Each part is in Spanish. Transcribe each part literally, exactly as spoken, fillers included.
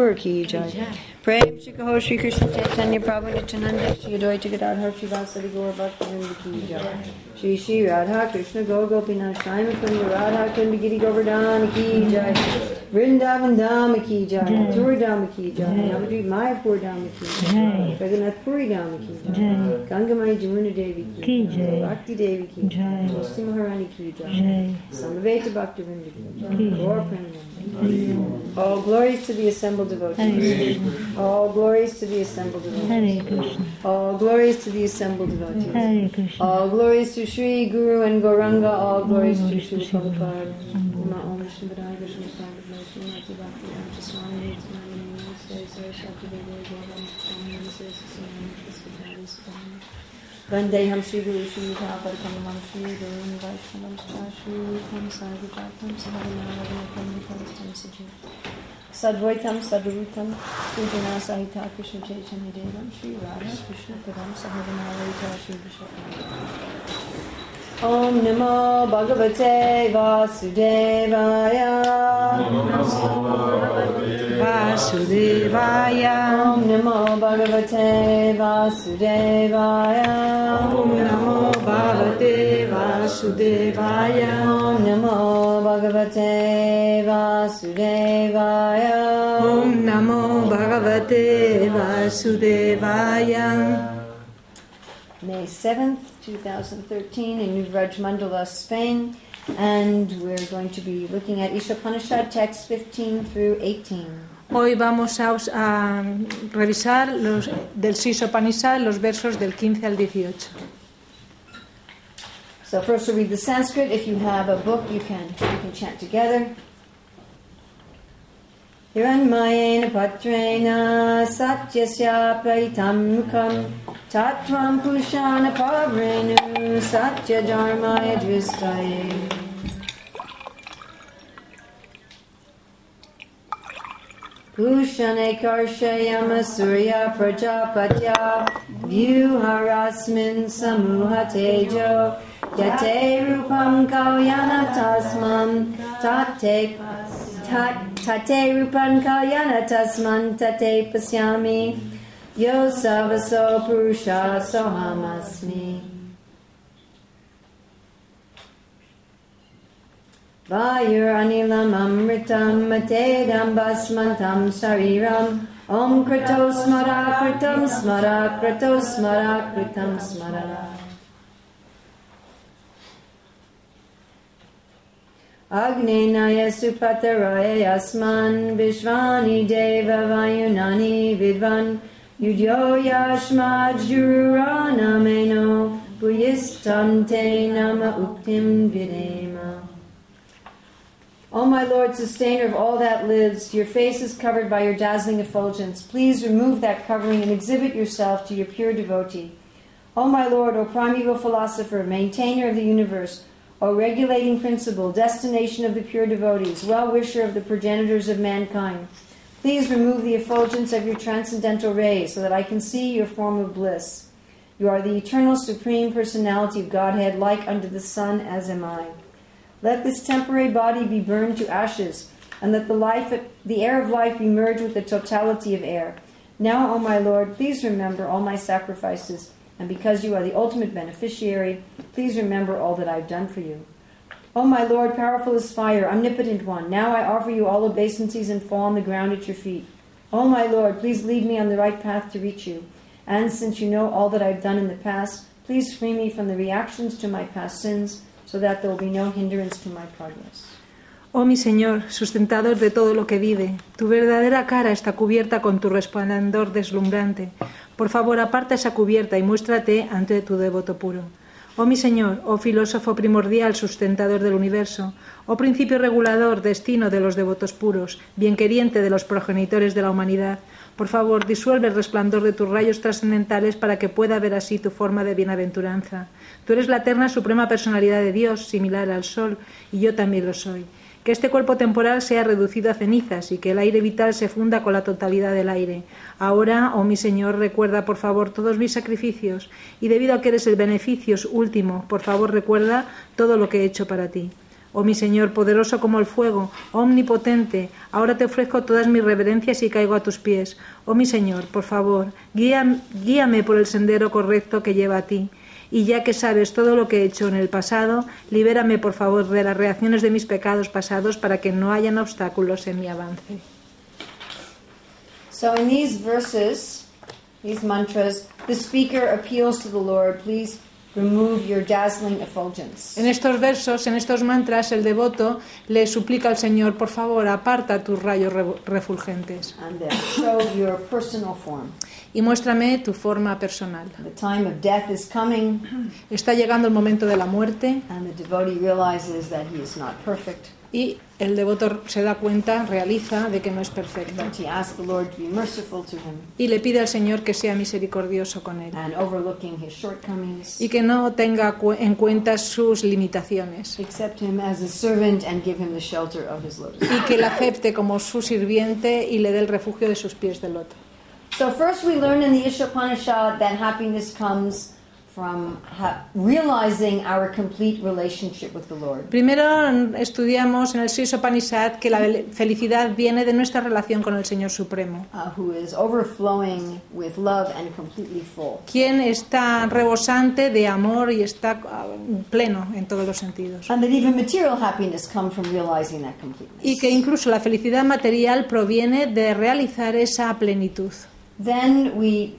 Gaur ki jai. Prem Shri Kaho Shri Krishna Chaitanya Prabhu Nityananda Shri Advaita Gadadhar Shri Vasari Gaur Bhaktivinoda ki jai. Shri Shri Radha Krishna Gaur Gopinath Shri Mukunda Radha Kunda Giri Govardhana ki jai. Vrindavan Dhama ki jai. Mathura Dhama ki jai. Navadvip Mayapur Dhama ki jai. Raghunath Puri Dhama ki jai. Gangamai Jamuna Devi ki jai. Bhakti Devi ki jai. Shri Maharani ki jai. Samaveta Bhaktivinoda ki jai. Gaur Pranam. All glories to the assembled devotees. All glories to the assembled devotees. All glories to the assembled devotees. All glories to Sri Guru and Gauranga. All glories to Sri Prabhupada. Om Vishnu Padaya Krishna Prabhupada Srimati Bhakti Ramcha Swami Namaste Shakti Devi Gaura Namaste Srimati Vandeham Sri Guru Sri Thaparkamam Sri Guru Vaishnavam Shri Kam Sarvikatam Sahavanavadakam Vipalastam Sajiv Sadvaitam Sadhurutam Pujana Sahita Krishna Chaitanya Devam Shri Radha Krishna Padam Sahavanavadakam Shri Vishakam Om Namo Bhagavate Vasudevaya Vasudevaya Om Namo Bhagavate Vasudevaya Om Namo Bhagavate Vasudevaya Om Namo Bhagavate Vasudevaya Om Namo Bhagavate Vasudevaya. May seventh, twenty thirteen in New Vraj Mandala, Spain, and we're going to be looking at Ishopanishad texts fifteen through eighteen. Hoy vamos a, a revisar los, del Ishopanishad los versos del quince al dieciocho. So first we'll read the Sanskrit. If you have a book, you can, you can chant together. Hiranmayena patrena satyasya paritam mukham Tatvam Pushana Pavrenu Satya Dharmaya Dristaye. Pushane Karshayama Surya Prajapatya Vyuharasmin Samuha Tejo Yate Rupam Kalyana Tasman Tate Tate Rupam Kalyana Tasman Tate Pasyami Yo Savaso Purusha Sohamasmi. Vayur Anilam Amritam Matedam Basmantam Sariram Om Krato Smara Kritam Smara Krato Smara Kritam Smara. Agnenaya Supataraya Yasman Vishvani Deva Vayunani Vidvan Yudyo Yashmad Jurana Meno Buyistam Te Nama Uktim Videma. O my Lord, sustainer of all that lives, your face is covered by your dazzling effulgence. Please remove that covering and exhibit yourself to your pure devotee. O my Lord, O primeval philosopher, maintainer of the universe, O regulating principle, destination of the pure devotees, well-wisher of the progenitors of mankind, please remove the effulgence of your transcendental rays so that I can see your form of bliss. You are the eternal supreme personality of Godhead, like unto the sun, as am I. Let this temporary body be burned to ashes, and let the life, the air of life be merged with the totality of air. Now, O my Lord, please remember all my sacrifices, and because you are the ultimate beneficiary, please remember all that I have done for you. O my Lord, powerful as fire, omnipotent one, now I offer you all obeisances and fall on the ground at your feet. O my Lord, please lead me on the right path to reach you. And since you know all that I have done in the past, please free me from the reactions to my past sins, so that there will be no hindrance to my progress. Oh mi Señor, sustentador de todo lo que vive, tu verdadera cara está cubierta con tu resplandor deslumbrante. Por favor, aparta esa cubierta y muéstrate ante tu devoto puro. Oh mi Señor, oh filósofo primordial, sustentador del universo, oh principio regulador, destino de los devotos puros, bienqueriente de los progenitores de la humanidad, por favor, disuelve el resplandor de tus rayos trascendentales para que pueda ver así tu forma de bienaventuranza. Tú eres la eterna suprema personalidad de Dios, similar al sol, y yo también lo soy. Que este cuerpo temporal sea reducido a cenizas y que el aire vital se funda con la totalidad del aire. Ahora, oh mi Señor, recuerda por favor todos mis sacrificios y debido a que eres el beneficio último, por favor recuerda todo lo que he hecho para ti. Oh mi Señor, poderoso como el fuego, omnipotente, ahora te ofrezco todas mis reverencias y caigo a tus pies. Oh mi Señor, por favor, guía, guíame por el sendero correcto que lleva a ti. Y ya que sabes todo lo que he hecho en el pasado, libérame por favor de las reacciones de mis pecados pasados para que no hayan obstáculos en mi avance. So in these verses, these mantras, the speaker appeals to the Lord, please remove your dazzling effulgence. En estos versos, en estos mantras, el devoto le suplica al Señor, por favor, aparta tus rayos refulgentes. And then show your personal form. Y muéstrame tu forma personal. The time of death is coming. Está llegando el momento de la muerte. And the devotee realizes that he is not perfect. Y el devoto se da cuenta, realiza de que no es perfecto. But he asks the Lord to be merciful to him. Y le pide al Señor que sea misericordioso con él. And overlooking his shortcomings. Y que no tenga en cuenta sus limitaciones. Accept him as a servant and give him the shelter of his lotus. Y que le acepte como su sirviente y le dé el refugio de sus pies de loto. So first we learn in the Ishopanishad that happiness comes from ha- realizing our complete relationship with the Lord. Primero estudiamos en el Ishopanishad que la felicidad viene de nuestra relación con el Señor Supremo, Uh, who is overflowing with love and completely full. quien está rebosante de amor y está uh, pleno en todos los sentidos. And that even material happiness comes from realizing that completeness. Y que incluso la felicidad material proviene de realizar esa plenitud. Then we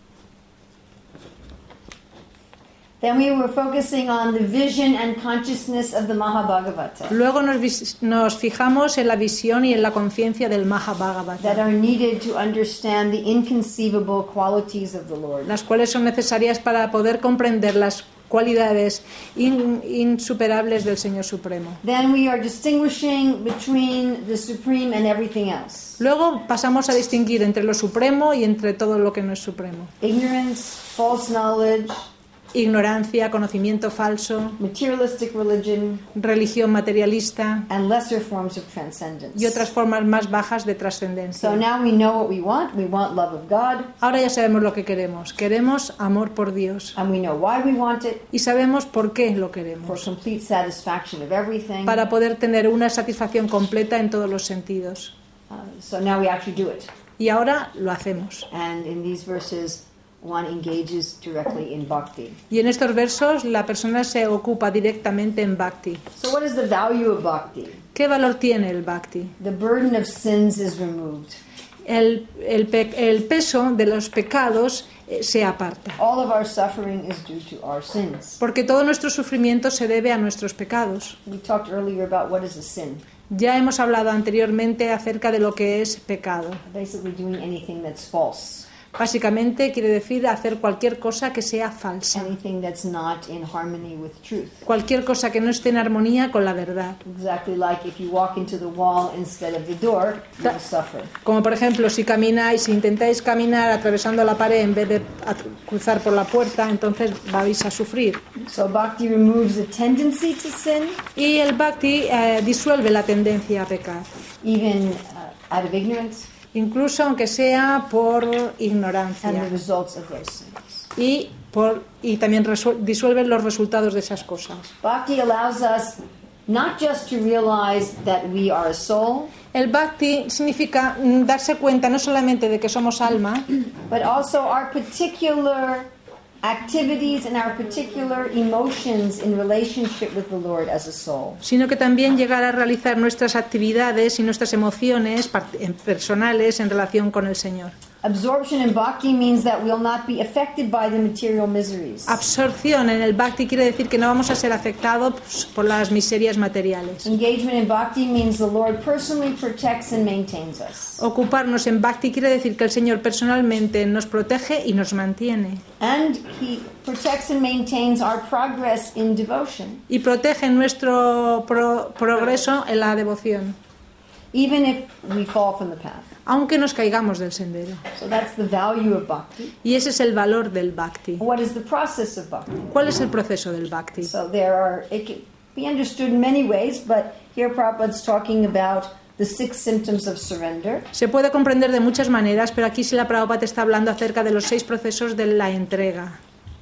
Then we were focusing on the vision and consciousness of the Mahabhagavata Luego nos, vis- nos fijamos en la visión y en la conciencia del Mahabhagavata, that are needed to understand the inconceivable qualities of the Lord. las cuales son necesarias para poder comprender las cualidades in- insuperables del Señor Supremo. Then we are distinguishing between the supreme and everything else. Luego pasamos a distinguir entre lo supremo y entre todo lo que no es supremo. Ignorance, false knowledge, Ignorancia, conocimiento falso, materialistic religion, religión materialista and lesser forms of transcendence. y otras formas más bajas de So trascendencia. now we know what we want. We want love of God, Ahora ya sabemos lo que queremos. Queremos amor por Dios. and we know why we want it, Y sabemos por qué lo for queremos. complete satisfaction of everything. Para poder tener una satisfacción completa en todos los sentidos. Uh, so now we actually do it. Y ahora lo hacemos. And in these verses, one engages directly in bhakti. Y en estos versos la persona se ocupa directamente en Bhakti. So what is the value of bhakti? ¿Qué valor tiene el Bhakti? The burden of sins is removed. El, el, pe- el peso de los pecados eh, se aparta. All of our suffering is due to our sins. Porque todo nuestro sufrimiento se debe a nuestros pecados. We talked earlier about what is a sin. Ya hemos hablado anteriormente acerca de lo que es pecado. Basically doing anything that's false. Básicamente quiere decir hacer cualquier cosa que sea falsa. Anything that's not in harmony with truth. Cualquier cosa que no esté en armonía con la verdad. Exactly like if you walk into the wall instead of the door, you will suffer. Como por ejemplo, si camináis, si intentáis caminar atravesando la pared en vez de at- cruzar por la puerta, entonces vais a sufrir. So bhakti removes the tendency to sin, Y el Bhakti eh, disuelve la tendencia a pecar, even uh, out of ignorance, incluso aunque sea por and ignorancia. the results of those sins. Y, por, y también resu- disuelve los resultados de esas cosas. Bhakti allows us not just to realize that we are a soul, El Bhakti significa mm, darse cuenta no solamente de que somos alma, but also our particular activities and our particular emotions in relationship with the Lord as a soul. sino que también llegar a realizar nuestras actividades y nuestras emociones part- en- personales en relación con el Señor. Absorption in bhakti means that we'll not be affected by the material miseries. Absorción en el Bhakti quiere decir que no vamos a ser afectados por las miserias materiales. Engagement in bhakti means the Lord personally protects and maintains us. Ocuparnos en Bhakti quiere decir que el Señor personalmente nos protege y nos mantiene. And He protects and maintains our progress in devotion, Y protege nuestro pro- progreso en la devoción, even if we fall from the path. aunque nos caigamos del sendero. So that's the value of bhakti. Y ese es el valor del Bhakti. What is the process of bhakti? ¿Cuál es el proceso del Bhakti? So there are, it can be understood in many ways, but here Prabhupada's talking about the six symptoms of surrender. Se puede comprender de muchas maneras, pero aquí sí la Prabhupada está hablando acerca de los seis procesos de la entrega.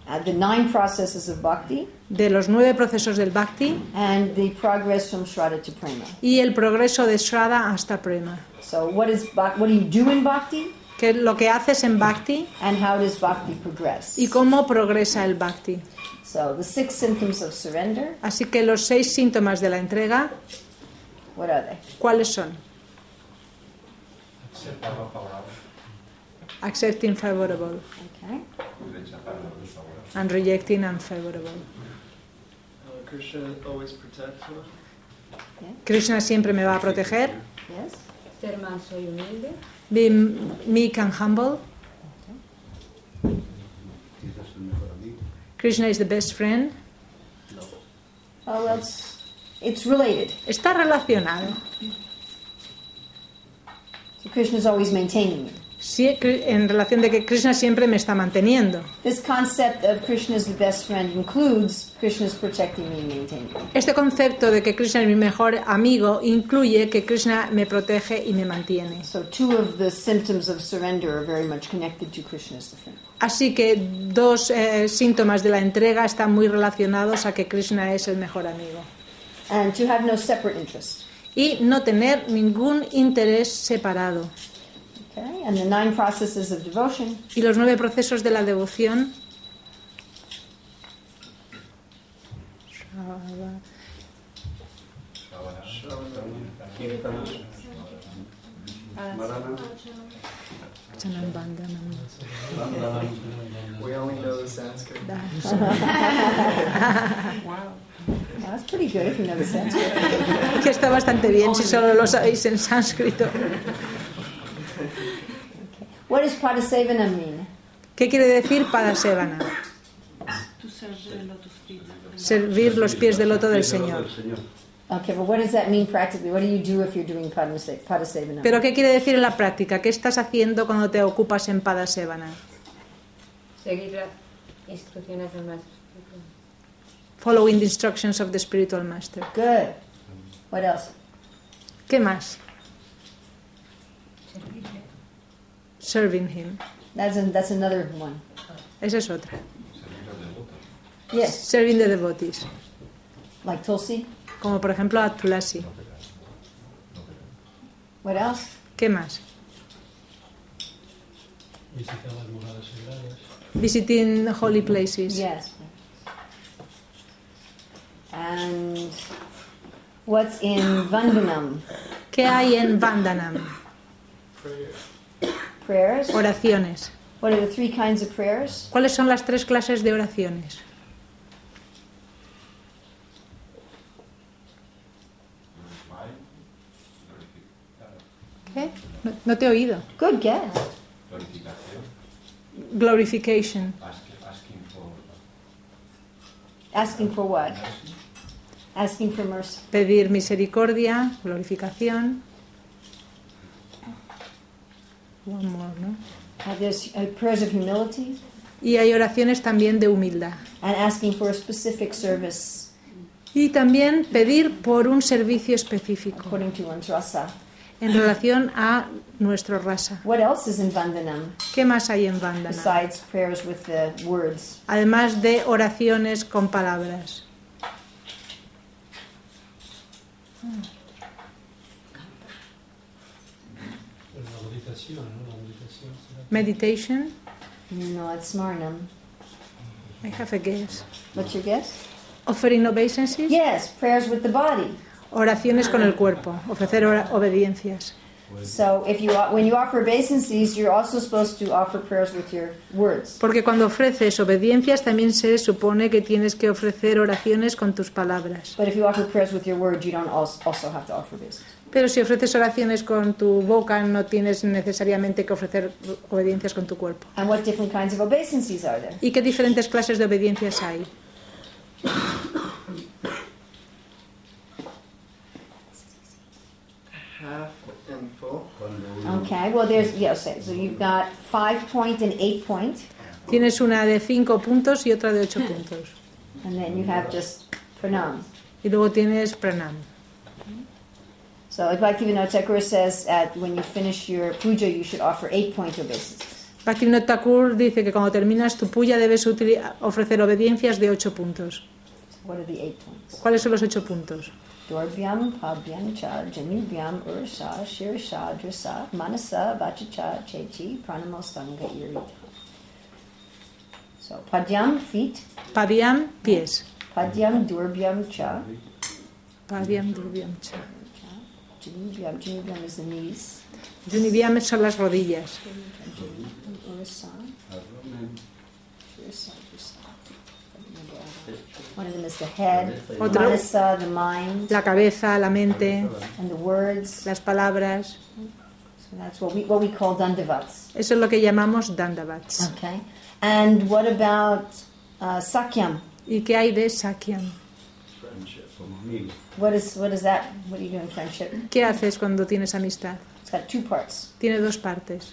uh, the nine processes of bhakti, de los nueve procesos del Bhakti and the progress from Shraddha to Prema. y el progreso de Shraddha hasta Prema. So what is bhak- what do you do in bhakti, ¿Qué es lo que haces en Bhakti and how does bhakti progress? y cómo progresa el Bhakti? So the six symptoms of surrender, Así que los seis síntomas de la entrega, what are they? ¿cuáles son? Accepting favorable Okay. and rejecting unfavorable. Uh, Krishna always protects us. Krishna siempre me va a proteger. Yes. Ser manso y humilde. Be meek and humble. Krishna is the best friend. Oh, well, it's, it's related. Está relacionado. So Krishna is always maintaining you. Sí, en relación de que Krishna siempre me está manteniendo. This concept of Krishna is the best friend includes Krishna is protecting me and maintaining me. Este concepto de que Krishna es mi mejor amigo incluye que Krishna me protege y me mantiene. So two of the symptoms of surrender are very much connected to Krishna as the friend. Así que dos eh, síntomas de la entrega están muy relacionados a que Krishna es el mejor amigo. And to have no separate interest. Y no tener ningún interés separado. Okay? And the nine processes of devotion. Y los nueve procesos de la devoción. We only know the Sanskrit. Wow. That's pretty good if you know the Sanskrit. Que está bastante bien si solo lo sabéis en sánscrito. What does Padasevana mean? ¿Qué quiere decir Padasevana? Servir los pies del loto del Señor. Okay, but what does that mean practically? What do you do if you're doing Padase- Padasevana? Pero ¿qué quiere decir en la práctica? ¿Qué estás haciendo cuando te ocupas en Padasevana? Seguir las instrucciones del maestro. Following the instructions of the spiritual master. Good. What else? ¿Qué más? Serving him. That's, an, that's another one. Esa es otra. Yes, Serving the devotees. like Tulsi. Como por ejemplo a Tulasi. What else? ¿Qué más? Visiting holy places. Yes. And what's in Vandanam? ¿Qué hay en Vandanam? Prayer. Prayers. Oraciones. What are the three kinds of prayers? ¿Cuáles son las tres clases de oraciones? ¿Qué? No, no te he oído. Good guess. Glorification. Asking for what? Asking for mercy. Pedir misericordia, glorificación. One more, ¿no? Uh, there's uh, prayers of humility Y hay oraciones también de humildad. and asking for a specific service Y también pedir por un servicio específico according to one's rasa. en relación a nuestro rasa. What else is in Vandanam ¿Qué más hay en Vandana? besides prayers with the words? Además de oraciones con palabras. Meditation. No, it's Smarnam. I have a guess. What's your guess? Offering obeisances. Yes, prayers with the body. Oraciones con el cuerpo. Ofrecer ora- obediencias. So if you when you offer obeisances, you're also supposed to offer prayers with your words. Porque cuando ofreces obediencias también se supone que tienes que ofrecer oraciones con tus palabras. But if you offer prayers with your words, you don't also also have to offer obeisances. Pero si ofreces oraciones con tu boca, no tienes necesariamente que ofrecer obediencias con tu cuerpo. And what different kinds of obeisances are there? ¿Y qué diferentes clases de obediencias hay? Half and full. Okay, well there's yes, so you've got five point and eight point, Tienes una de cinco puntos y otra de ocho puntos. and then you have just pranam. Y luego tienes pranam. So Bhaktivinoda Thakur says that when you finish your puja, you should offer eight point obeisances. Bhaktivinoda Thakur dice que cuando terminas tu puya debes utili- ofrecer obediencias de ocho puntos. What are the eight points? ¿Cuáles son los ocho puntos? Dorbyam, Pabhyam, Cha, Janubyam, Ursha, Shirsha, Drisa, Manasa, Vachacha, Chechi, Pranamostanga, Irita. So, Padyam, feet. Padyam, pies. Padyam, Durbyam, Cha. Padyam, Durbyam, Cha. Janubyam, Janubyam is the knees. Junivyam son las rodillas. Ursa. Shirsa, Drisa. One of them is the head. Otro. Manasa, the mind. La cabeza, la mente, And the words. las palabras. So that's what we, what we call dandavats. Eso es lo que llamamos dandavats. Okay. And what about uh, Sakyam? ¿Y qué hay de Sakyam? What is what is that? What do you do in friendship? ¿Qué haces cuando tienes amistad? It's got two parts. Tiene dos partes.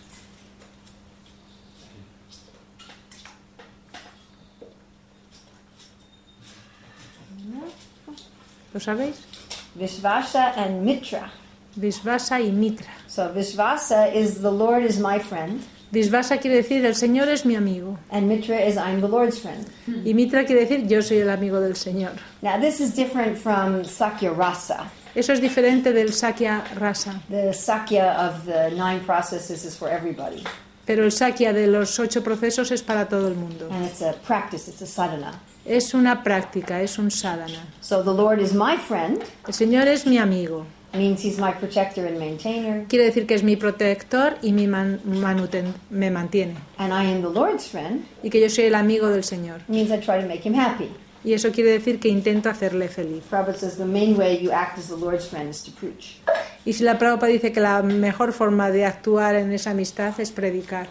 ¿Lo sabéis? Vishvasa and Mitra. Vishvasa y Mitra. So Vishvasa is the Lord is my friend, Vishvasa quiere decir el Señor es mi amigo. and Mitra is I'm the Lord's friend. Y Mitra quiere decir yo soy el amigo del Señor. Now this is different from Sakya Rasa. Eso es diferente del Sakya Rasa. The Sakya of the nine processes is for everybody, Pero el Sakya de los ocho procesos es para todo el mundo. and it's a practice. It's a sadhana. Es una práctica, es un sadhana. So the Lord is my friend El Señor es mi amigo. means He's my protector and maintainer, Quiere decir que es mi protector y mi man- manuten- me mantiene. and I am the Lord's friend Y que yo soy el amigo del Señor. means I try to make Him happy. Y eso quiere decir que intento hacerle feliz. Prabhupada says the main way you act as the Lord's friend is to preach. Y si la Prabhupada dice que la mejor forma de actuar en esa amistad es predicar.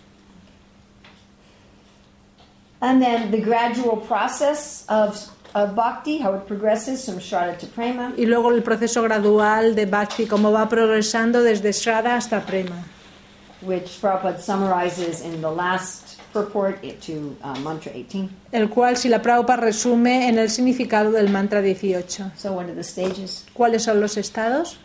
And then the gradual process of, of bhakti, how it progresses from Shraddha to Prema. Y luego el proceso gradual de Bhakti, cómo va progresando desde Shraddha hasta Prema. Which Prabhupada summarizes in the last purport to uh, Mantra eighteen. El cual, si la Prabhupada resume en el significado del mantra dieciocho. So what are the stages? ¿Cuáles son los estados?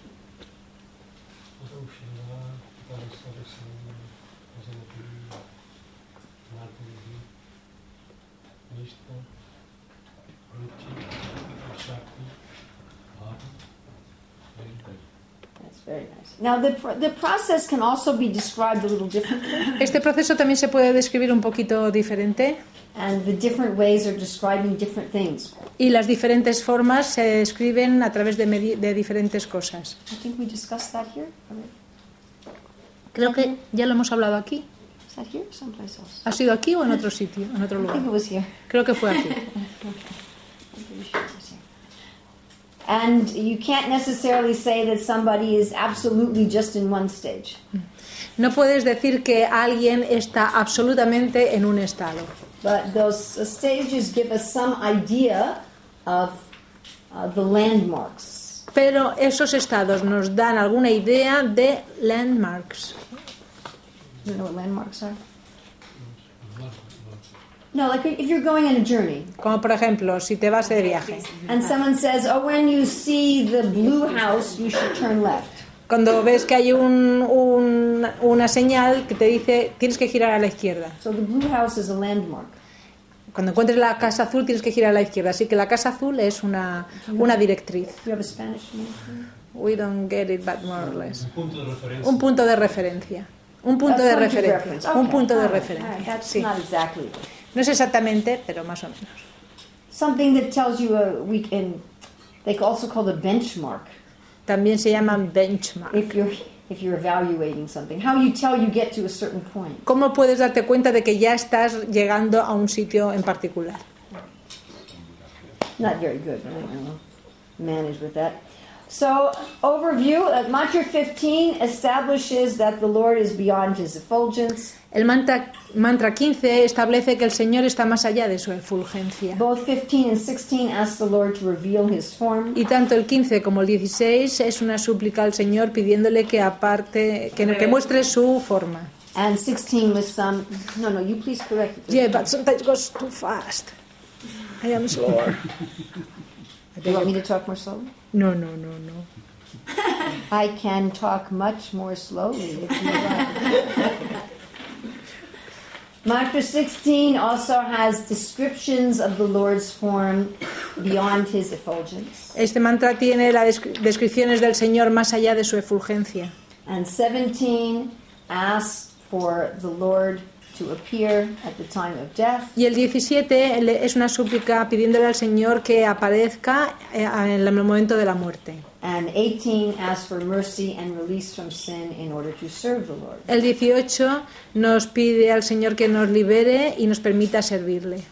That's very nice. Now the, pr- the process can also be described a little differently, Este proceso también se puede describir un poquito diferente and the different ways are describing different things. y las diferentes formas se describen a través de, medi- de diferentes cosas. I think we discussed that here. Creo que ya lo hemos hablado aquí. Is that here or someplace else? ¿Ha sido aquí o en otro sitio, en otro I lugar? think it was here. Creo que fue aquí. I'm pretty sure it was here. And you can't necessarily say that somebody is absolutely just in one stage. No puedes decir que alguien está absolutamente en un estado. But those uh, stages give us some idea of uh, the landmarks. Pero esos estados nos dan alguna idea de landmarks. You know what landmarks are? No, like if you're going on a journey Como por ejemplo, si te vas de viaje. and someone says, oh, when you see the blue house, you should turn left. Cuando ves que hay un, un- una señal que te dice tienes que girar a la izquierda. So the blue house is a landmark. Cuando encuentres la casa azul tienes que girar a la izquierda. Así que la casa azul es una, una directriz. Do you have a Spanish name? We don't get it, but more or less. Un punto de referencia. Un punto de referencia. Un punto A de point of referencia. reference. Un Okay. punto de All right. All referencia. right. That's Sí. not exactly. No es exactamente, pero más o menos. Something that tells you a week in, they also call a benchmark. También se llaman benchmark. If you're if you're evaluating something, how you tell you get to a certain point. ¿Cómo puedes darte cuenta de que ya estás llegando a un sitio en particular? Not very good. I don't know. Manage with that. So, overview, uh, Mantra fifteen establishes that the Lord is beyond his effulgence. El mantra, mantra quince establece que el Señor está más allá de su efulgencia. Both fifteen and sixteen ask the Lord to reveal his form. Y tanto el quince como el dieciséis es una súplica al Señor pidiéndole que aparte, que, que muestre su forma. And sixteen with some... No, no, you please correct it. Yeah, but sometimes it goes too fast. I am slower. Do you want me to talk more slowly? No, no, no, no. I can talk much more slowly if you like. Mantra sixteen also has descriptions of the Lord's form beyond his effulgence. Este mantra tiene las descripciones del Señor más allá de su efulgencia. And seventeen asks for the Lord to appear at the time of death. Y el diecisiete es una súplica pidiéndole al Señor que aparezca en el momento de la muerte. And eighteen asks for mercy and release from sin in order to serve the Lord. El dieciocho nos pide al Señor que nos libere y nos permita servirle.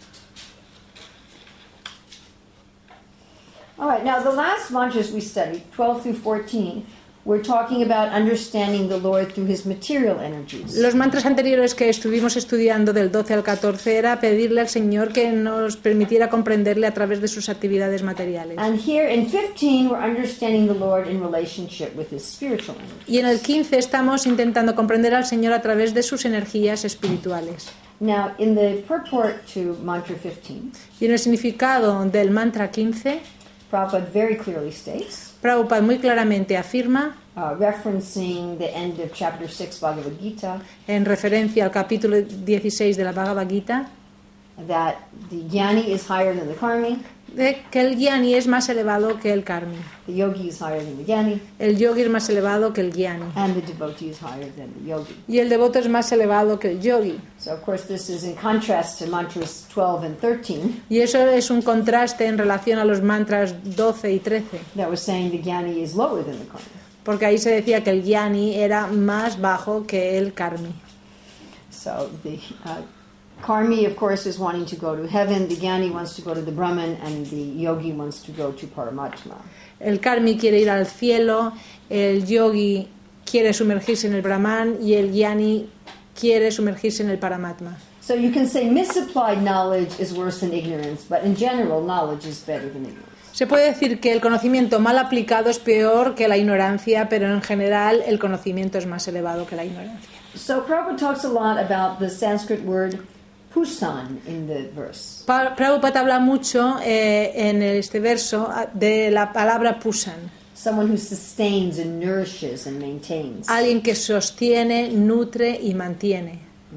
All right, now the last mantras we studied, twelve through fourteen, we're talking about understanding the Lord through his material energies. Los mantras anteriores que estuvimos estudiando del doce al catorce era pedirle al Señor que nos permitiera comprenderle a través de sus actividades materiales. And here in fifteen, we're understanding the Lord in relationship with his spiritual energies. Y en el quince estamos intentando comprender al Señor a través de sus energías espirituales. Now, in the purport to mantra fifteen, Y en el significado del mantra quince, Prabhupada very clearly states, Prabhupada muy claramente afirma, uh, referencing the end of chapter six Bhagavad Gita, en referencia al capítulo dieciséis de la Bhagavad Gita, that the jnani is higher than the karmi, de que el jnani es más elevado que el karmi, the yogi is higher than the jnani, el yogi es más elevado que el jnani, and the devotee is higher than the yogi. y el devoto es más elevado que el yogi. So, of course, this is in contrast to mantras twelve and thirteen, Y eso es un contraste en relación a los mantras doce y trece, that was saying the jnani is lower than the karmi. porque ahí se decía que el jnani era más bajo que el karmi. So, the uh, karmi, of course, is wanting to go to heaven, the jnani wants to go to the Brahman, and the yogi wants to go to Paramatma. El karmi quiere ir al cielo, el yogi quiere sumergirse en el Brahman y el jnani quiere sumergirse en el Paramatma. So you can say misapplied knowledge is worse than ignorance, but in general, knowledge is better than ignorance. Se puede decir que el conocimiento mal aplicado es peor que la ignorancia, pero en general el conocimiento es más elevado que la ignorancia. So Prabhupada talks a lot about the Sanskrit word pusan in the verse. Pa- Prabhupada habla mucho eh, en este verso de la palabra pusan, Someone who sustains and nourishes and maintains. alguien que sostiene, nutre y mantiene.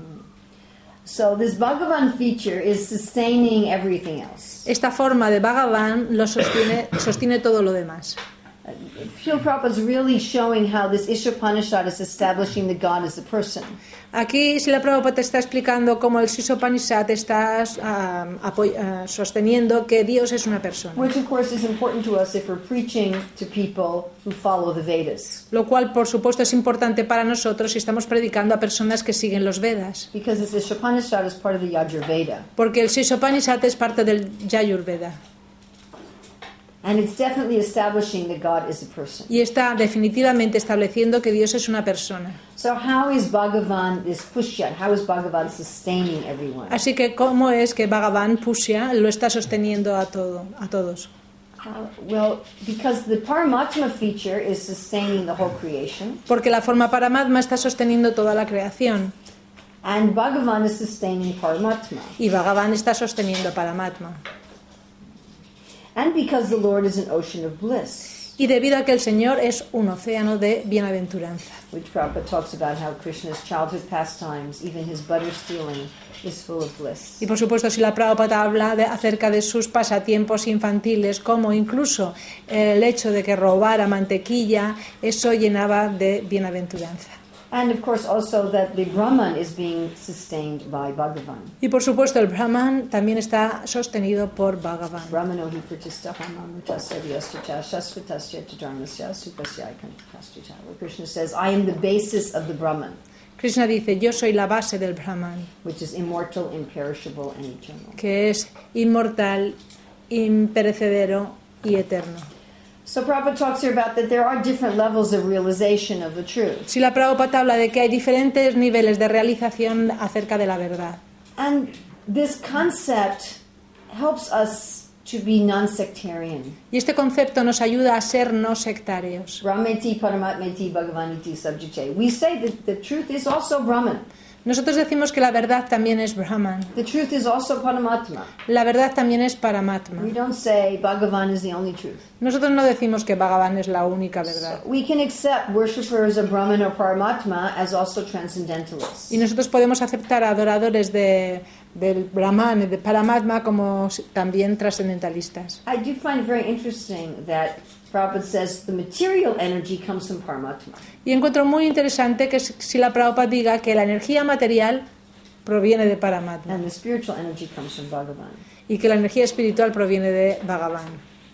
So this Bhagavan feature is sustaining everything else. Esta forma de Bhagavan lo sostiene, sostiene todo lo demás. Srila Prabhupada is really showing how this Ishopanishad is establishing the God as a person. Aquí Srila Prabhupada está explicando cómo el Sisopanishad está uh, apoy- uh, sosteniendo que Dios es una persona. Which of course is important to us if we're preaching to people who follow the Vedas. Lo cual, por supuesto, es importante para nosotros si estamos predicando a personas que siguen los Vedas. Because this Ishopanishad is part of the Yajurveda. Porque el Sisopanishad es parte del Yajurveda. And it's definitely establishing that God is a person. Y está definitivamente estableciendo que Dios es una persona. So how is Bhagavan, this Pushyat, how is Bhagavan sustaining everyone? Así que, ¿cómo es que Bhagavan Pushya lo está sosteniendo a, todo, a todos? Uh, well, because the Paramatma feature is sustaining the whole creation, Porque la forma Paramatma está sosteniendo toda la creación. and Bhagavan is sustaining Paramatma. Y Bhagavan está sosteniendo Paramatma. And because the Lord is an ocean of bliss, Y debido a que el Señor es un océano de bienaventuranza. which Prabhupada talks about how Krishna's childhood pastimes, even his butter stealing, is full of bliss. Y por supuesto, si la Prabhupada habla de, acerca de sus pasatiempos infantiles, como incluso el hecho de que robara mantequilla, eso llenaba de bienaventuranza. And of course also that the Brahman is being sustained by Bhagavan. Y por supuesto, el Brahman también está sostenido por Bhagavan. Brahmano hi pratistaham amritasya vyastita shasvatasya tadharmasya supasya ikantakastita. Where Krishna says, I am the basis of the Brahman, Krishna dice, yo soy la base del Brahman, which is immortal, imperishable, and eternal. que es inmortal, imperecedero y eterno. So Prabhupada talks here about that there are different levels of realization of the truth. Si la Prabhupada habla de que hay diferentes niveles de realización acerca de la verdad. And this concept helps us to be non-sectarian. Y este concepto nos ayuda a ser no sectarios. Brahmeti Paramatmeti Bhagavaniti Sabjite. We say that the truth is also Brahman. Nosotros decimos que la verdad también es Brahman. The truth is also Paramatma. La verdad también es We Paramatma. don't say Bhagavan is the only truth. Nosotros no decimos que Bhagavan es la única verdad. We can accept worshippers of Brahman or Paramatma as also transcendentalists. Y nosotros podemos aceptar a adoradores de, del Brahman y de Paramatma como también trascendentalistas. I do find it very interesting that Prabhupada says the material energy comes from Paramatma. Y encuentro muy interesante que si la Prabhupada diga que la energía material proviene de Paramatma And the spiritual energy comes from Bhagavan. y que la energía espiritual proviene de Bhagavan.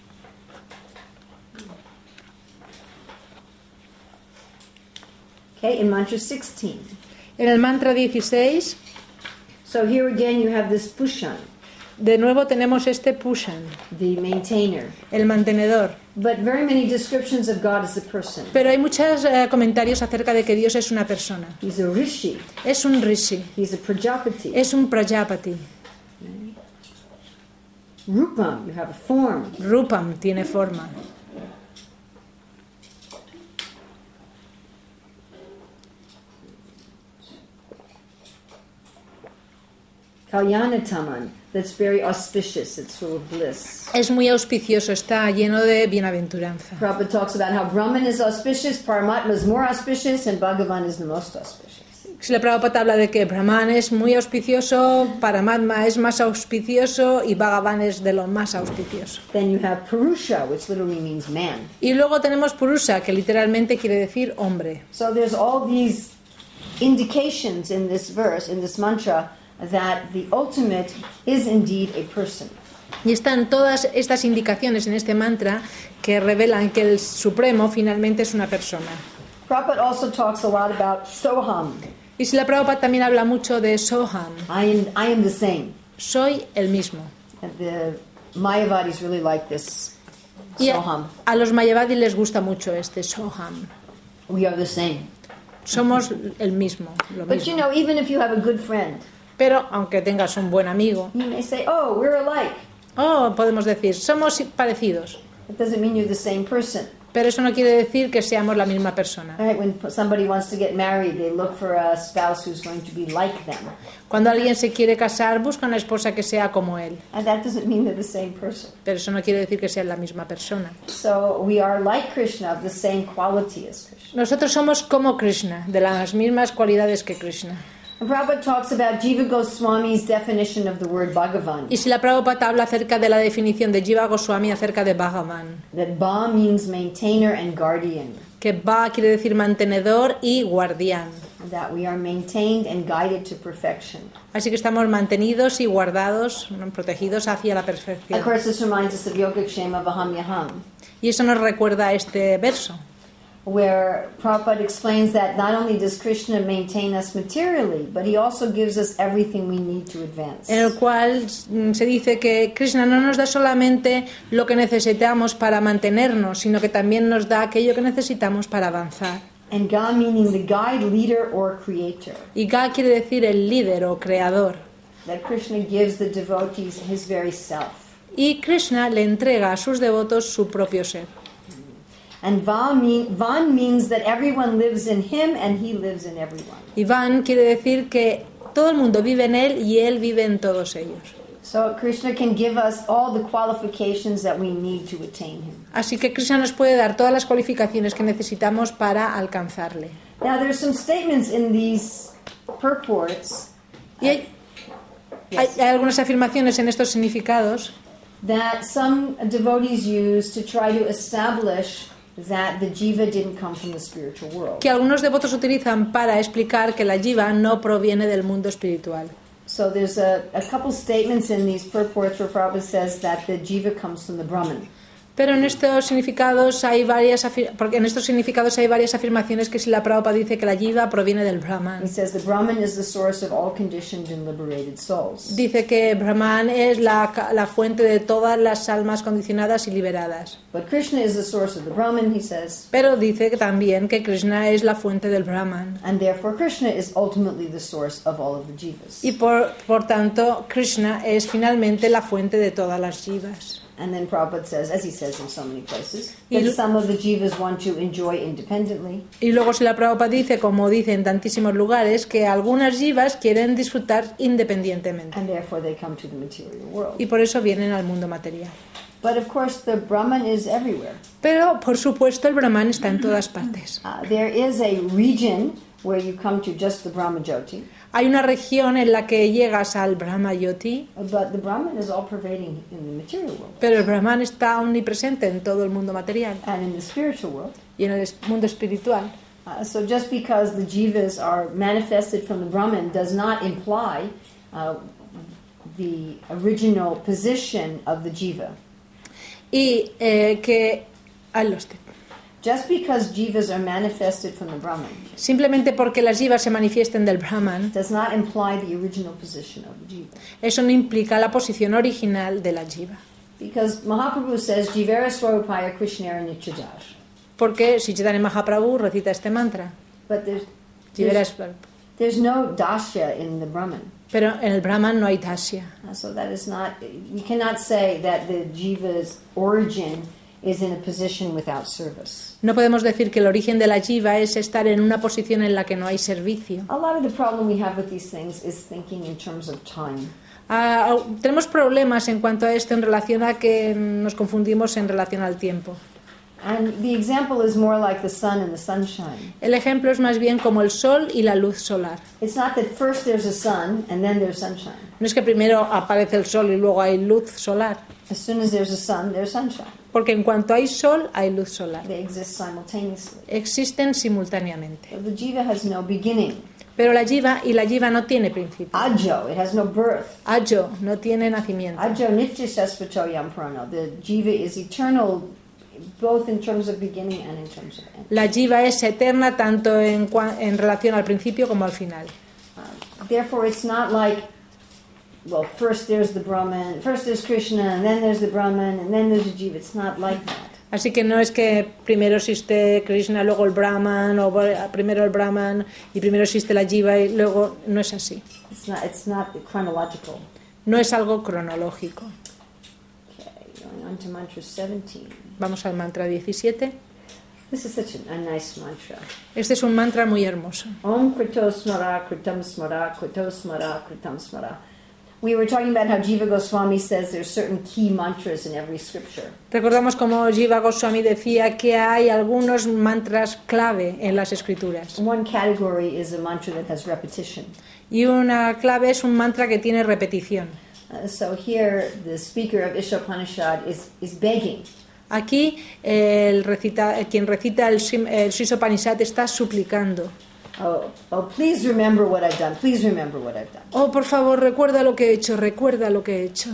Okay, in mantra sixteen. En el mantra dieciséis, So here again you have this Pushan, de nuevo tenemos este Pushan, the maintainer. el mantenedor. But very many descriptions of God as a person. Pero hay muchos eh, comentarios acerca de que Dios es una persona. He's a rishi. Es un rishi, He's a prajapati. es un prajapati. Rupam, you have a form. Rupam tiene forma. Kalyanataman, that's very auspicious. It's full of bliss. Es muy auspicioso, está lleno de bienaventuranza. Prabhupada talks about how Brahman is auspicious, Paramatma is more auspicious, and Bhagavan is the most auspicious. Si la Prabhupada habla de que Brahman es muy auspicioso, Paramatma es más auspicioso y Bhagavan es de lo más auspicioso. Then you have Purusha, which literally means man. Y luego tenemos Purusha, que literalmente quiere decir hombre. So there's all these indications in this verse, in this mantra, that the ultimate is indeed a person. Y están todas estas indicaciones en este mantra que revelan que el Supremo finalmente es una persona. Prabhupada also talks a lot about Soham. Y si la Prabhupada también habla mucho de Soham, I am, I am the same. soy el mismo. And the Mayavadis really like this Y a, Soham. a los Mayavadis les gusta mucho este Soham. We are the same. Somos el mismo, lo But you mismo. know, even if you have a good friend, Pero aunque tengas un buen amigo, you may say, oh, we're alike. oh, podemos decir, somos parecidos. It doesn't mean you're the same person. Pero eso no quiere decir que seamos la misma persona. Right? When somebody wants to get married, they look for a spouse who's going to be like them. Cuando alguien se quiere casar, busca una esposa que sea como él. And that doesn't mean they're the same person. Pero eso no quiere decir que sean la misma persona. So we are like Krishna, of the same quality as Krishna. Nosotros somos como Krishna, de las mismas cualidades que Krishna. And Prabhupada talks about Jiva Goswami's definition of the word Bhagavan. Y si la Prabhupada habla acerca de la definición de Jiva Goswami acerca de Bhagavan, That Ba means maintainer and guardian. que Ba quiere decir mantenedor y guardián. And that we are maintained and guided to perfection. Así que estamos mantenidos y guardados, protegidos hacia la Of perfección. course, this reminds us of Yogakshema Vaham Yaham, Y eso nos recuerda a este verso, where Prabhupada explains that not only does Krishna maintain us materially, but he also gives us everything we need to advance. en el cual mm, se dice que Krishna no nos da solamente lo que necesitamos para mantenernos, sino que también nos da aquello que necesitamos para avanzar. And Ga meaning the guide, leader, or creator. Y Ga quiere decir el líder o creador. That Krishna gives the devotees his very self. Y Krishna le entrega a sus devotos su propio ser. And Va mean, Van means that everyone lives in him and he lives in everyone. Y Van quiere decir que todo el mundo vive en él y él vive en todos ellos. So Krishna can give us all the qualifications that we need to attain him. Así que Krishna nos puede dar todas las cualificaciones que necesitamos para alcanzarle. Now there's some statements in these purports Y hay, hay, hay algunas afirmaciones en estos significados that some devotees use to try to establish that the jiva didn't come from the spiritual world. que algunos devotos utilizan para explicar que la jiva no proviene del mundo espiritual. So there's a, a couple statements in these purports where Prabhupada says that the jiva comes from the Brahman. Pero en estos significados hay varias afir- porque en estos significados hay varias afirmaciones que Srila Prabhupada dice que la jiva proviene del Brahman. He says the Brahman is the source of all conditioned and liberated souls. Dice que Brahman es la, ca- la fuente de todas las almas condicionadas y liberadas. But Krishna is the source of the Brahman, he says, Pero dice que también que Krishna es la fuente del Brahman. and therefore Krishna is ultimately the source of all of the jivas. Y por, por tanto, Krishna es finalmente la fuente de todas las jivas. And then Prabhupada says, as he says in so many places, Y that l- some of the jivas want to enjoy independently, Y luego Srila Prabhupada dice, como dice en tantísimos lugares, que algunas jivas quieren disfrutar independientemente. and therefore they come to the material world. Y por eso vienen al mundo material. But of course, the Brahman is everywhere. Pero, por supuesto, el Brahman está en todas partes. Uh, there is a region where you come to just the Brahma Jyoti, Hay una región en la que llegas al Brahma Yoti, but the Brahman is all pervading in the material world. pero el Brahman está omnipresente en todo el mundo material And in the spiritual world, y en el es- mundo espiritual. uh, so just because the jivas are manifested from the Brahman does not imply uh, the original position of the jiva. Y eh, que... ah, los te- Just because jivas are manifested from the Brahman Simplemente porque las jivas se manifiesten del Brahman, does not imply the original position of the jiva. eso no implica la posición original de la jiva. Because Mahaprabhu says, Jivera Swarupaya Krishnera Nityadar. Porque si Chaitanya Mahaprabhu recita este mantra, But there's, Jivera there's, Swarup. there's no dasya in the Brahman. Pero en el Brahman no hay dasya. Uh, so that is not, we cannot say that the jiva's origin is in a position without service. No podemos decir que el origen de la jiva es estar en una posición en la que no hay servicio. A lot of the problem we have with these things is thinking in terms of time. Ah, tenemos problemas en cuanto a esto en relación a que nos confundimos en relación al tiempo. And the example is more like the sun and the sunshine. El ejemplo es más bien como el sol y la luz solar. It's not that first there's a sun and then there's sunshine. No es que primero aparece el sol y luego hay luz solar, As soon as there's a sun, there's sunshine. porque en cuanto hay sol hay luz solar. They exist simultaneously. Existen simultáneamente. So the jiva has no beginning. Pero la jiva y la jiva no tiene principio. Ajo, it has no birth. Ajo no tiene nacimiento. Ajo nitya shasvato yam prano. The jiva is eternal, both in terms of beginning and in terms of end. La jiva es eterna tanto en, cua- en relación al principio como al final. Uh, therefore, it's not like, well, first there's the Brahman, first there's Krishna, and then there's the Brahman, and then there's the jiva. It's not like that. Así que no es que primero existe Krishna, luego el Brahman, o primero el Brahman y primero existe la jiva y luego no es así. It's not. It's not chronological. No es algo cronológico. Okay, going on to mantra seventeen. Vamos al mantra diecisiete. This is such a, a nice mantra. Este es un mantra muy hermoso. Om Krito Smara, Kritam Smara, Krito Smara, Kritam Smara. We were talking about how Jiva Goswami says there's certain key mantras in every scripture. Recordamos como Jiva Goswami decía que hay algunos mantras clave en las escrituras. One category is a mantra that has repetition. Y una clave es un mantra que tiene repetición. Uh, so here, the speaker of Ishopanishad is, is begging. Aquí el recita, quien recita el, Sim- el Srisopanishad está suplicando. Oh, oh, please remember what I've done. Please remember what I've done. Oh, por favor, recuerda lo que he hecho, recuerda lo que he hecho.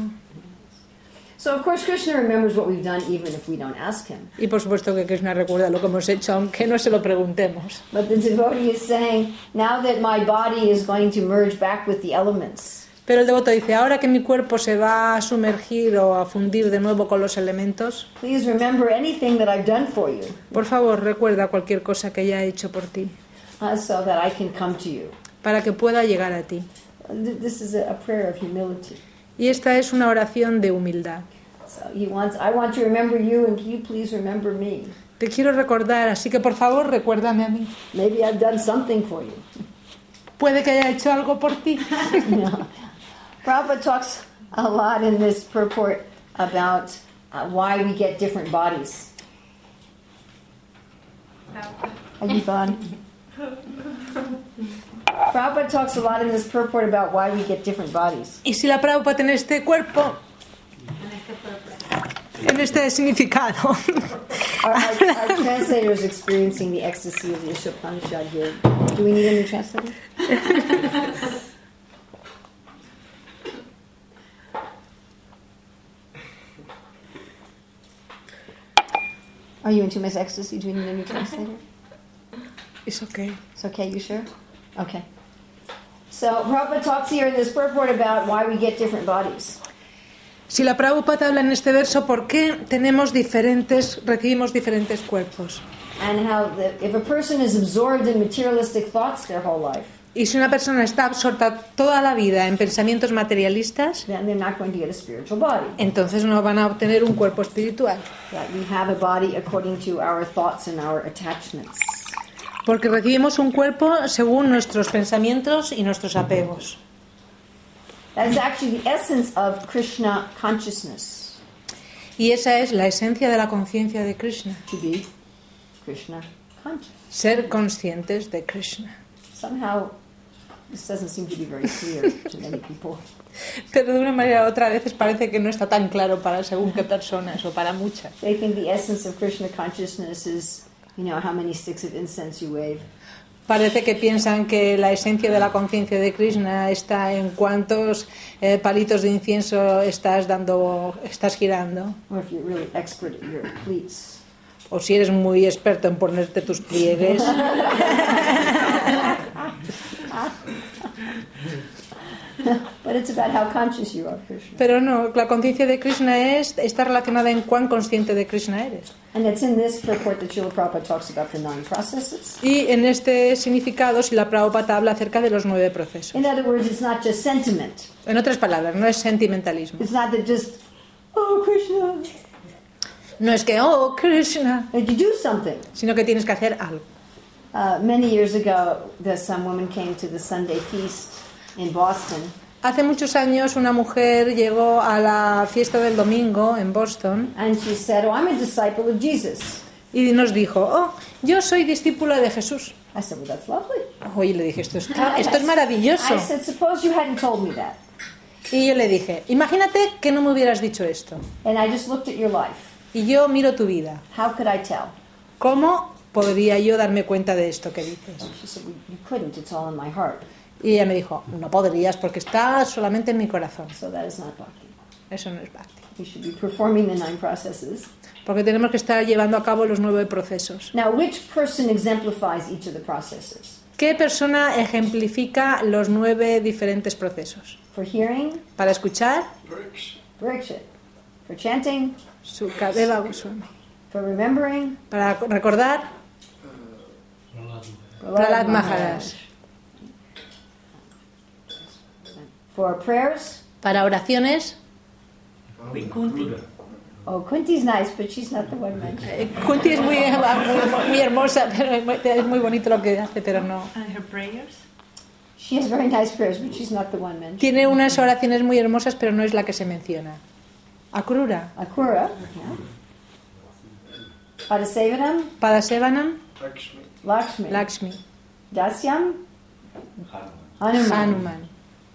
So, of course, Krishna remembers what we've done even if we don't ask him. Y por supuesto que Krishna recuerda lo que hemos hecho, aunque no se lo preguntemos. But the devotee is saying, now that my body is going to merge back with the elements, Pero el devoto dice, ahora que mi cuerpo se va a sumergir o a fundir de nuevo con los elementos, please remember anything that I've done for you, por favor, recuerda cualquier cosa que haya hecho por ti, uh, so that I can come to you. para que pueda llegar a ti. Th- This is a a prayer of humility. Y esta es una oración de humildad. So he wants, I want to remember you, and can you please remember me? Te quiero recordar, así que por favor, recuérdame a mí. Maybe I've done something for you. Puede que haya hecho algo por ti. No. Prabhupada talks a lot in this purport about uh, why we get different bodies. Are you gone? Prabhupada talks a lot in this purport about why we get different bodies. Y si la Prabhupada en este cuerpo, en este significado, Our, our, our translator is experiencing the ecstasy of the Ishopanishad here. Do we need a new translator? Are you in too much ecstasy? Do you need a new translator? It's okay. It's okay, you sure? Okay. So Prabhupada talks here in this purport about why we get different bodies. Si la Prabhupada habla en este verso, ¿por qué tenemos diferentes, recibimos diferentes cuerpos? And how the, if a person is absorbed in materialistic thoughts their whole life, Y si una persona está absorta toda la vida en pensamientos materialistas, then they're not going to get a spiritual body. entonces no van a obtener un cuerpo espiritual. That we have a body according to our thoughts and our attachments. Porque recibimos un cuerpo según nuestros pensamientos y nuestros apegos. That is actually the essence of Krishna consciousness. Y esa es la esencia de la conciencia de Krishna. To be Krishna conscious. Ser conscientes de Krishna. Somehow, this doesn't seem to be very clear to many people. Pero de una manera u otra a veces parece que no está tan claro para según qué personas o para muchas. They think the essence of Krishna consciousness is, you know, how many sticks of incense you wave. Parece que piensan que la esencia de la conciencia de Krishna está en cuántos eh, palitos de incienso estás dando, estás girando. Or if you're really expert at your pleats. O si eres muy experto en ponerte tus pliegues. But it's about how conscious you are of Krishna. Pero no, la conciencia de Krishna es, está relacionada en cuán consciente de Krishna eres. And it's in this purport that Srila Prabhupada talks about the nine processes. Y en este significado, si la Prabhupada habla acerca de los nueve procesos. In other words, it's not just sentiment. En otras palabras, no es sentimentalismo. It's not that just, oh, Krishna. No es que, oh, Krishna, That you do something. sino que tienes que hacer algo. Uh, many years ago, the, some woman came to the Sunday feast in Boston. Hace muchos años una mujer llegó a la fiesta del domingo en Boston And she said, oh, I'm a disciple of Jesus. y nos dijo, oh, yo soy discípula de Jesús. I said, well, that's lovely. Oye, le dije, esto, está, esto es maravilloso. I said, suppose you hadn't told me that. Y yo le dije, imagínate que no me hubieras dicho esto. And I just looked at your life. Y yo miro tu vida. How could I tell? ¿Cómo podría yo darme cuenta de esto que dices? She said, well, you couldn't. It's all in my heart. Y ella me dijo, no podrías porque está solamente en mi corazón. So that is not bhakti. Eso no es bhakti. We should be performing the nine processes. Porque tenemos que estar llevando a cabo los nueve procesos. Now, which person exemplifies each of the processes? ¿Qué persona ejemplifica los nueve diferentes procesos? For hearing, Para escuchar, Parikshit. For chanting, Sukadeva Goswami. for remembering, Para recordar, Prahlad Maharaj. For prayers, Para oraciones, oh, Kunti's nice, but she's not the one mentioned. eh, Kunti es muy, muy, muy hermosa, pero es muy- es muy bonito lo que hace, pero no. And her prayers? She has very nice prayers, but she's not the one mentioned. Tiene unas oraciones muy hermosas, pero no es la que se menciona. Akrura, Akura, yeah. Padasevanam, Padasevanam, Lakshmi. Lakshmi, Lakshmi, Dasyam, Hanuman, Hanuman,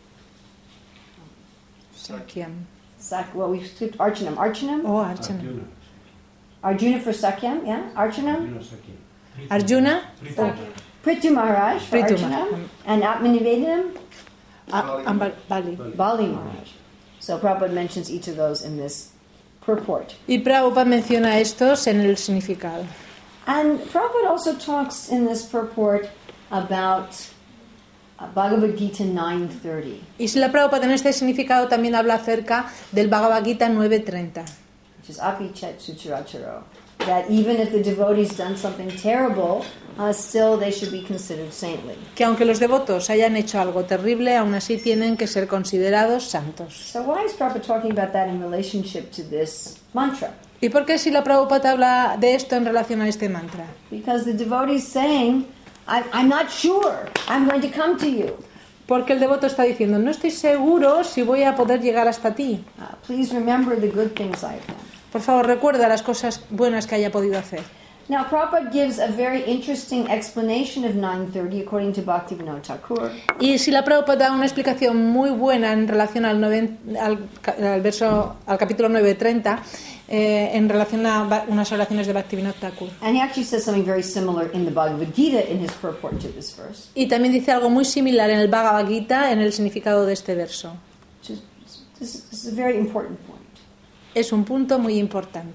Sakyam, Sak, well, we skipped Archanam. Archanam, oh, Archana. Arjuna for Sakyam, yeah, Archanam, Arjuna, Prithu Maharaj for Prithu Archanam, Maharaj. and Atmanivedanam, A- Amba- Bali. Bali Maharaj. So Prabhupada mentions each of those in this purport. Y Prabhupada menciona estos en el significado. And Prabhupada also talks in this purport about uh, Bhagavad Gita nine thirty, Y si la Prabhupada en este significado también habla acerca del Bhagavad Gita nueve treinta, which is Api Chet Suchiracharo, that even if the devotee's done something terrible, uh, still they should be considered saintly. que aunque los devotos hayan hecho algo terrible, aún así tienen que ser considerados santos. So why is Prabhupada talking about that in relationship to this mantra? ¿Y por qué si la Prabhupada habla de esto en relación a este mantra? Because the devotee's saying, I, I'm not sure, I'm going to come to you. Porque el devoto está diciendo, no estoy seguro si voy a poder llegar hasta ti. Uh, please remember the good things I have done. Por favor, recuerda las cosas buenas que haya podido hacer. Now, Prabhupada gives a very interesting explanation of nine thirty according to Bhaktivinoda Thakur. Y si la Prabhupada da una explicación muy buena en relación al, noven, al, al verso, al capítulo nueve treinta, eh, en relación a ba- unas oraciones de Bhaktivinoda Thakur. And he actually says something very similar in the Bhagavad Gita in his purport to this verse. Y también dice algo muy similar en el Bhagavad Gita en el significado de este verso. Which is, this, is, this is a very important point. Es un punto muy importante.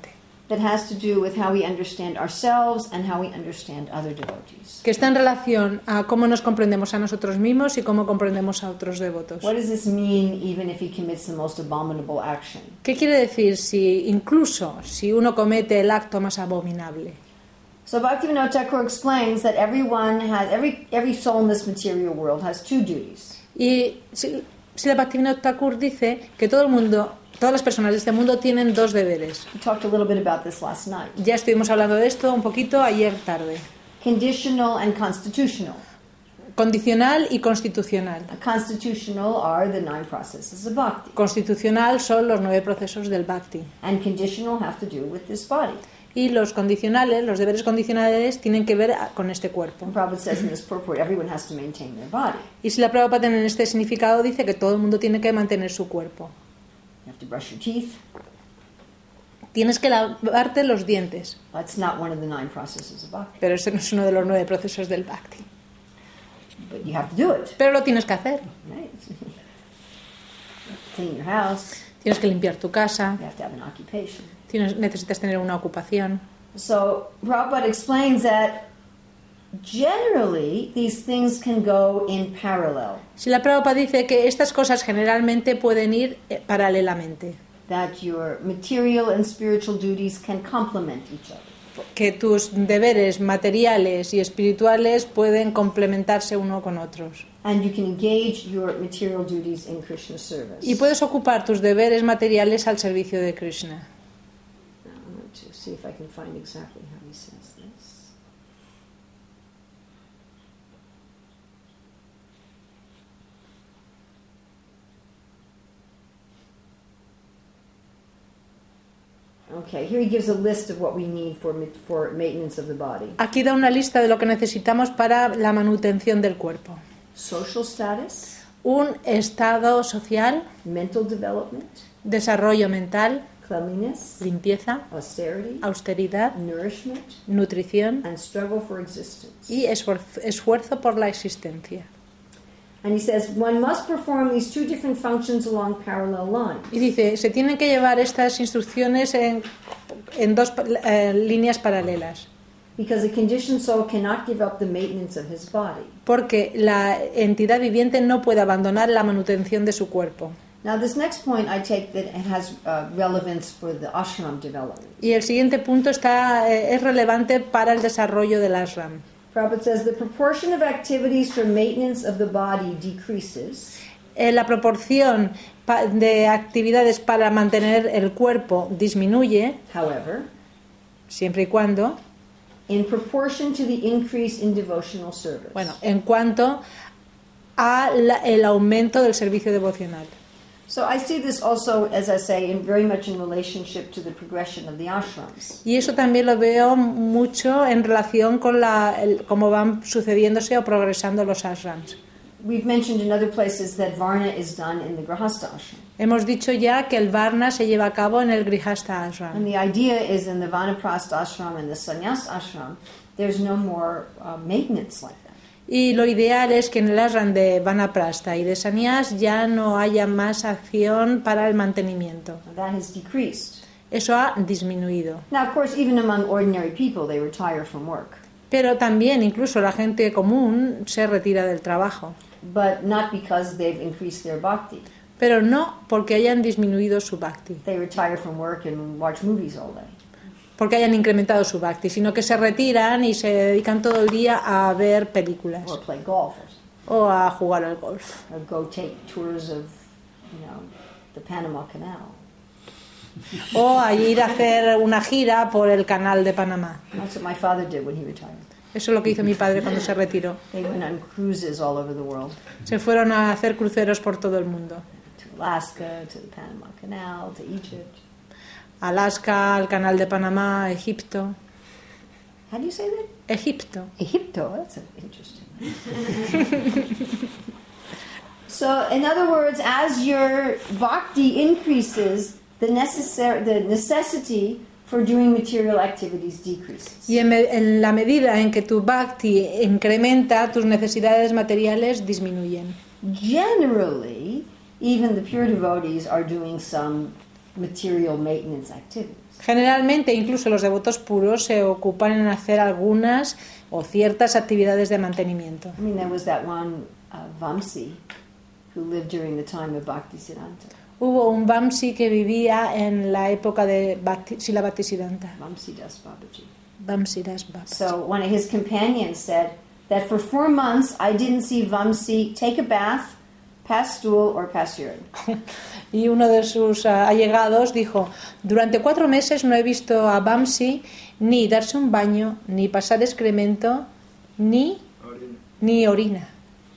that has to do with how we understand ourselves and how we understand other devotees. que está en relación a cómo nos comprendemos a nosotros mismos y cómo comprendemos a otros devotos. What does this mean even if he commits the most abominable action? ¿Qué quiere decir si incluso si uno comete el acto más abominable? So Bhaktivinoda Thakur explains that everyone has, every, every soul in this material world has two duties. Y si, si la Bhaktivinoda Thakur dice que todo el mundo, todas las personas de este mundo tienen dos deberes. We talked a little bit about this last night. Ya estuvimos hablando de esto un poquito ayer tarde. Conditional and constitutional. Condicional y constitucional. Constitutional are the nine processes of bhakti. Constitucional son los nueve procesos del bhakti. And conditional have to do with this body. Y los condicionales, los deberes condicionales tienen que ver con este cuerpo. And Prabhupada says in this purport, everyone has to maintain their body. Y si la Prabhupada en este significado dice que todo el mundo tiene que mantener su cuerpo. You have to brush your teeth. Tienes que lavarte los dientes. That's not one of the nine processes of bhakti. Pero ese no es uno de los nueve procesos del bhakti. But you have to do it. Pero lo tienes que hacer. Right? Clean your house. Tienes que limpiar tu casa. You have to have an occupation. Tienes, necesitas tener una ocupación. So Prabhupada explains that generally these things can go in parallel. Si la Prabhupada dice que estas cosas generalmente pueden ir eh, paralelamente. That your material and spiritual duties can complement each other. Que tus deberes materiales y espirituales pueden complementarse uno con otros. And you can engage your material duties in Krishna service. Y puedes ocupar tus deberes materiales al servicio de Krishna. Now, I'm going to see if I can find exactly how he says this. Okay, here he gives a list of what we need for for maintenance of the body. Aquí da una lista de lo que necesitamos para la manutención del cuerpo. Social status, Un estado social, mental development, desarrollo mental, cleanliness, limpieza, austerity, austeridad, nourishment, nutrición and struggle for existence. y esfuerzo, esfuerzo por la existencia. And he says one must perform these two different functions along parallel lines. Y dice, se tienen que llevar estas instrucciones en, en dos eh, líneas paralelas. Because a conditioned soul cannot give up the maintenance of his body. Porque la entidad viviente no puede abandonar la manutención de su cuerpo. Now this next point I take that it has uh, relevance for the ashram development. Y el siguiente punto está, eh, es relevante para el desarrollo del ashram. Prabhupada says the proportion of activities for maintenance of the body decreases. Eh, la proporción pa- de actividades para mantener el cuerpo disminuye, However, siempre y cuando, in proportion to the increase in devotional service. bueno, en cuanto a la- el aumento del servicio devocional. So I see this also, as I say, in very much in relationship to the progression of the ashrams. Y eso también lo veo mucho en relación con la, el, cómo van sucediéndose o progresando los ashrams. We've mentioned in other places that Varna is done in the Grihastha ashram. Hemos dicho ya que el Varna se lleva a cabo en el Grihastha ashram. And the idea is in the Vanaprastha ashram and the Sannyas ashram, there's no more uh, maintenance like that. Y lo ideal es que en el ashram de Vanaprastha y de Sannyas ya no haya más acción para el mantenimiento. That has decreased. Eso ha disminuido. Now, of course, even among ordinary people, they retire from work. Pero también incluso la gente común se retira del trabajo. But not because they've increased their bhakti. Pero no porque hayan disminuido su bhakti, They retire from work and watch movies all day. porque hayan incrementado su bhakti, sino que se retiran y se dedican todo el día a ver películas Or play golf or, o a jugar al golf or go take tours of, you know, the Panama Canal. o a ir a hacer una gira por el canal de Panamá. That's what my father did when he retired. Eso es lo que hizo mi padre cuando se retiró. They went on cruises all over the world. Se fueron a hacer cruceros por todo el mundo. To Alaska, to the Panama Canal, to Egypt. Alaska, al canal de Panamá, Egipto. How do you say that? Egipto. Egipto, that's interesting. So, in other words, as your bhakti increases, the necessary, the necessity for doing material activities decreases. Y en, me- en la medida en que tu bhakti incrementa, tus necesidades materiales disminuyen. Generally, even the pure devotees are doing some material maintenance activities. Generalmente, incluso los devotos puros se ocupan en hacer algunas o ciertas actividades de mantenimiento. I mean, there was that one uh, Vamsi who lived during the time of Bhaktisiddhanta. Hubo un Vamsi que vivía en la época de Bhakti, Srila Bhaktisiddhanta. Vamsidas Babaji. Vamsidas Babaji. So one of his companions said that for four months I didn't see Vamsi take a bath, pass stool, or pass urine. Y uno de sus uh, allegados dijo, durante cuatro meses no he visto a Vamsi ni darse un baño, ni pasar excremento, ni, ni orina.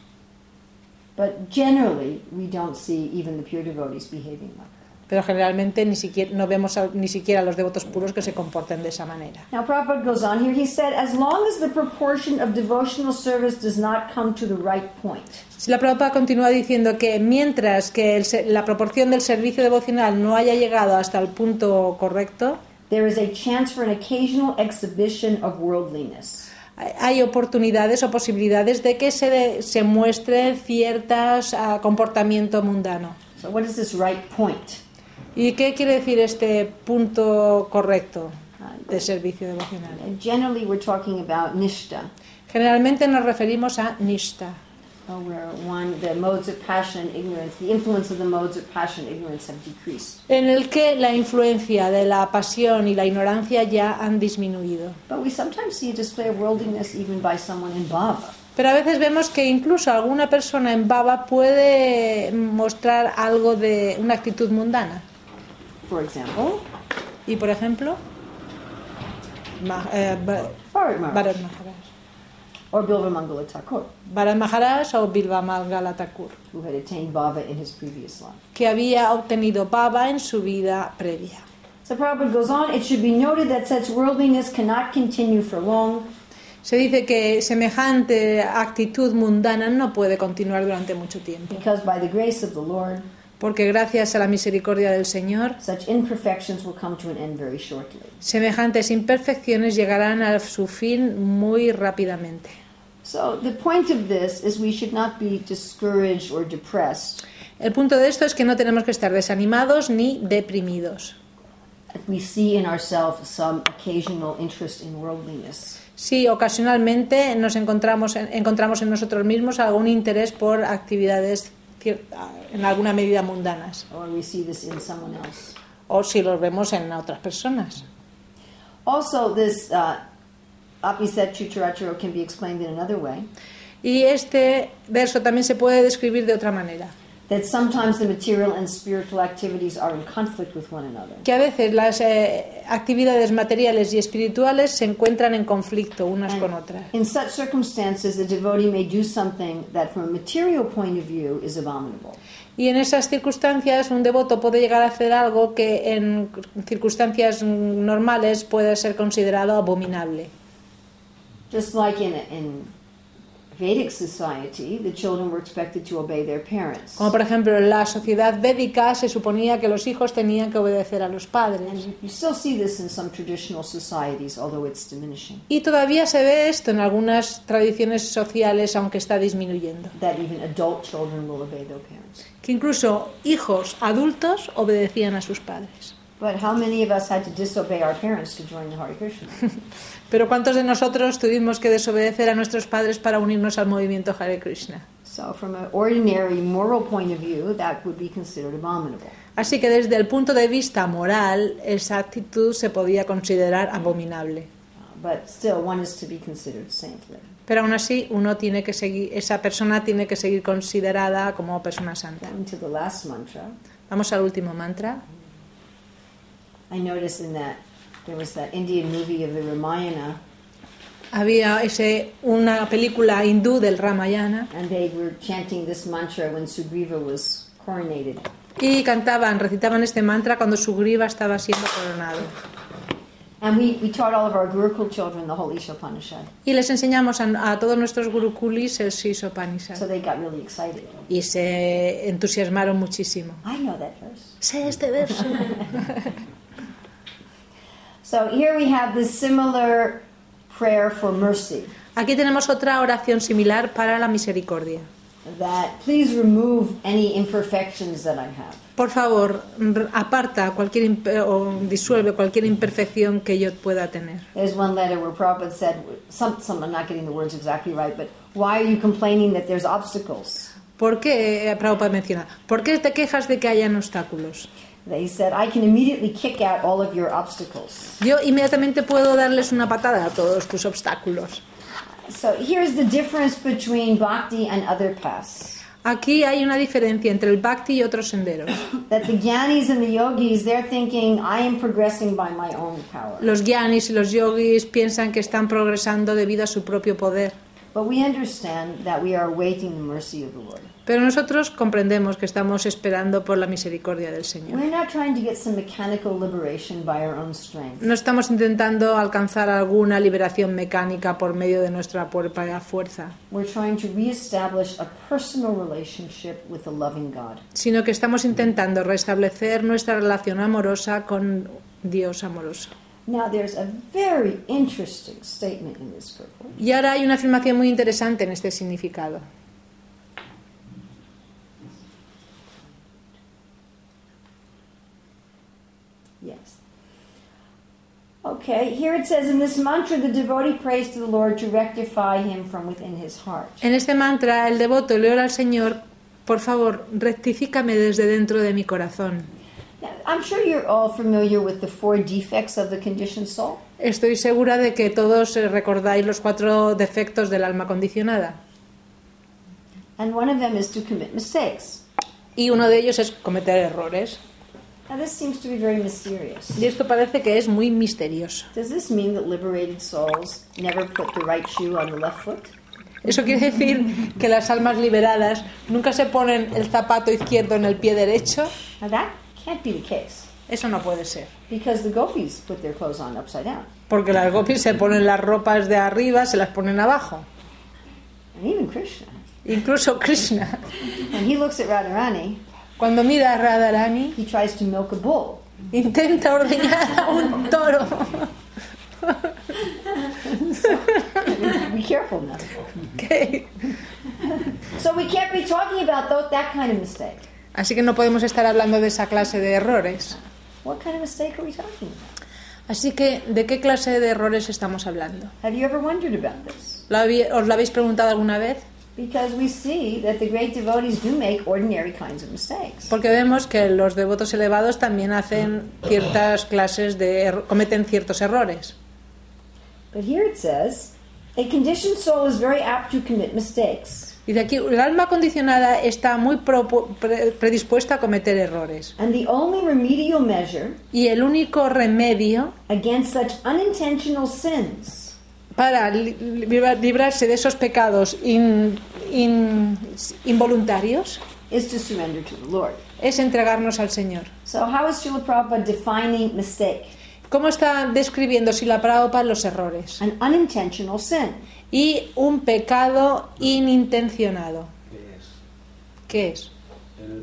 But generally, we don't see even the pure devotees behaving like that. Pero generalmente ni siquiera, no vemos a, ni siquiera a los devotos puros que se comporten de esa manera. Now Prabhupada goes on here, he said, as long as the proportion of devotional service does not come to the right point. Si la Prabhupada continúa diciendo que mientras que el, la proporción del servicio devocional no haya llegado hasta el punto correcto, there is a chance for an occasional exhibition of worldliness. Hay oportunidades o posibilidades de que se, de, se muestre ciertos uh, comportamiento mundano. So what is this right point? ¿Y qué quiere decir este punto correcto de servicio devocional? And generally we're talking about nishta. Generalmente nos referimos a nishta. Oh, where one, the modes of passion and ignorance, the influence of the modes of passion and ignorance have decreased. En el que la influencia de la pasión y la ignorancia ya han disminuido. But we sometimes see a display of worldliness even by someone in bhava. Pero a veces vemos que incluso alguna persona en bhava puede mostrar algo de una actitud mundana. For example, y por ejemplo, Ma, eh, ba, Bharat Maharaj. Bharat Maharaj. Or Bilva Mangala Thakur, Bharat Maharaj o Bilva Mangala Thakur, who had attained bhava in his previous life. que había obtenido bhava en su vida previa. So Prabhupada goes on, it should be noted that such worldliness cannot continue for long. Se dice que semejante actitud mundana no puede continuar durante mucho tiempo, Because by the grace of the Lord, porque gracias a la misericordia del Señor, such imperfections will come to an end very shortly. semejantes imperfecciones llegarán a su fin muy rápidamente. So the point of this is we should not be discouraged or depressed El punto de esto es que no tenemos que estar desanimados ni deprimidos. if we see in ourselves some occasional interest in worldliness. Si ocasionalmente nos encontramos en, encontramos en nosotros mismos algún interés por actividades en alguna medida mundanas, Or we see this in someone else. o si los vemos en otras personas. Also, this uh, Apiset Chutaracharo can be explained in another way. Y este verso también se puede describir de otra manera, That sometimes the material and spiritual activities are in conflict with one another. que a veces las eh, actividades materiales y espirituales se encuentran en conflicto unas And con otras. in such circumstances, the devotee may do something that from a material point of view is abominable. Y en esas circunstancias un devoto puede llegar a hacer algo que en circunstancias normales puede ser considerado abominable. Just like in, in Vedic society, the children were expected to obey their parents. Como por ejemplo en la sociedad védica se suponía que los hijos tenían que obedecer a los padres. And you still see this in some traditional societies, although it's diminishing. Y todavía se ve esto en algunas tradiciones sociales, aunque está disminuyendo. That even adult children will obey their parents. Que incluso hijos adultos obedecían a sus padres. But how many of us had to disobey our parents to join the Hare Krishna? Pero ¿cuántos de nosotros tuvimos que desobedecer a nuestros padres para unirnos al movimiento Hare Krishna? So from an ordinary moral point of view, that would be considered abominable. Así que desde el punto de vista moral, esa actitud se podía considerar abominable. Uh, but still, one is to be considered saintly. Pero aún así, uno tiene que seguir, esa persona tiene que seguir considerada como persona santa. Going to the last mantra, Vamos al último mantra. I noticed in that there was that Indian movie of the Ramayana, Había ese, una película hindú del Ramayana and they were chanting this mantra when Sugriva was coronated. y cantaban, recitaban este mantra cuando Sugriva estaba siendo coronado. And we, we taught all of our Gurukul children the whole Isha Upanishad. Y les enseñamos a, a todos nuestros gurukulis el Sisopanishad. So they got really excited. Y se entusiasmaron muchísimo. I know that verse. Sé este verso. So here we have this similar prayer for mercy. Aquí tenemos otra oración similar para la misericordia. that please remove any imperfections that I have. Por favor, r- aparta cualquier imp- o disuelve cualquier imperfección que yo pueda tener. There's one letter where Prabhupada said, some, some, I'm not getting the words exactly right, but why are you complaining that there's obstacles? ¿Por qué, eh, Prabhupada menciona, ¿por qué te quejas de que hayan obstáculos? They said, I can immediately kick out all of your obstacles. Yo inmediatamente puedo darles una patada a todos tus obstáculos. So here's the difference between bhakti and other paths. Aquí hay una diferencia entre el bhakti y otros senderos. That the jnanis and the yogis, they're thinking, I am progressing by my own power. Los gyanis y los yogis piensan que están progresando debido a su propio poder. But we understand that we are awaiting the mercy of the Lord. Pero nosotros comprendemos que estamos esperando por la misericordia del Señor. We're not trying to get some mechanical liberation by our own strength. No estamos intentando alcanzar alguna liberación mecánica por medio de nuestra propia fuerza, We're trying to reestablish a personal relationship with a loving God. sino que estamos intentando restablecer nuestra relación amorosa con Dios amoroso. Now, there's a very interesting statement in this purport. Y ahora hay una afirmación muy interesante en este significado. Yes. Okay, here it says, in this mantra, the devotee prays to the Lord to rectify him from within his heart. En este mantra, el devoto le ora al Señor, por favor, rectifícame desde dentro de mi corazón. Now, I'm sure you're all familiar with the four defects of the conditioned soul. Estoy segura de que todos eh, recordáis los cuatro defectos del alma condicionada. And one of them is to commit mistakes. Y uno de ellos es cometer errores. Now, this seems to be very mysterious. Y esto parece que es muy misterioso. Does this mean that liberated souls never put the right shoe on the left foot? Eso quiere decir que las almas liberadas nunca se ponen el zapato izquierdo en el pie derecho. Now, that can't be the case, Eso no puede ser. because the gopis put their clothes on upside down. Porque las gopis se ponen las ropas de arriba, se las ponen abajo. And even Krishna, Incluso Krishna, when he looks at Radharani, cuando mira a Radharani, he tries to milk a bull. intenta ordeñar a un toro. Be careful now. ¿Qué? So we can't be talking about tho- that kind of mistake. Así que no podemos estar hablando de esa clase de errores. What kind of mistake are we talking about? Así que, ¿de qué clase de errores estamos hablando? Have you ever wondered about this? ¿Lo habí- ¿Os lo habéis preguntado alguna vez? Because we see that the great devotees do make ordinary kinds of mistakes. Porque vemos que los devotos elevados también hacen ciertas clases de er- cometen ciertos errores. But here it says, a conditioned soul is very apt to commit mistakes. Y de aquí, el alma condicionada está muy propo- pre- predispuesta a cometer errores. And the only remedial measure Y el único remedio against such unintentional sins para li- libra- librarse de esos pecados in- in- involuntarios is to surrender to the Lord. es entregarnos al Señor. So how is Srila Prabhupada defining mistake? ¿Cómo está describiendo Srila Prabhupada los errores? An unintentional sin. Y un pecado inintencionado. ¿Qué es? ¿Qué es? El,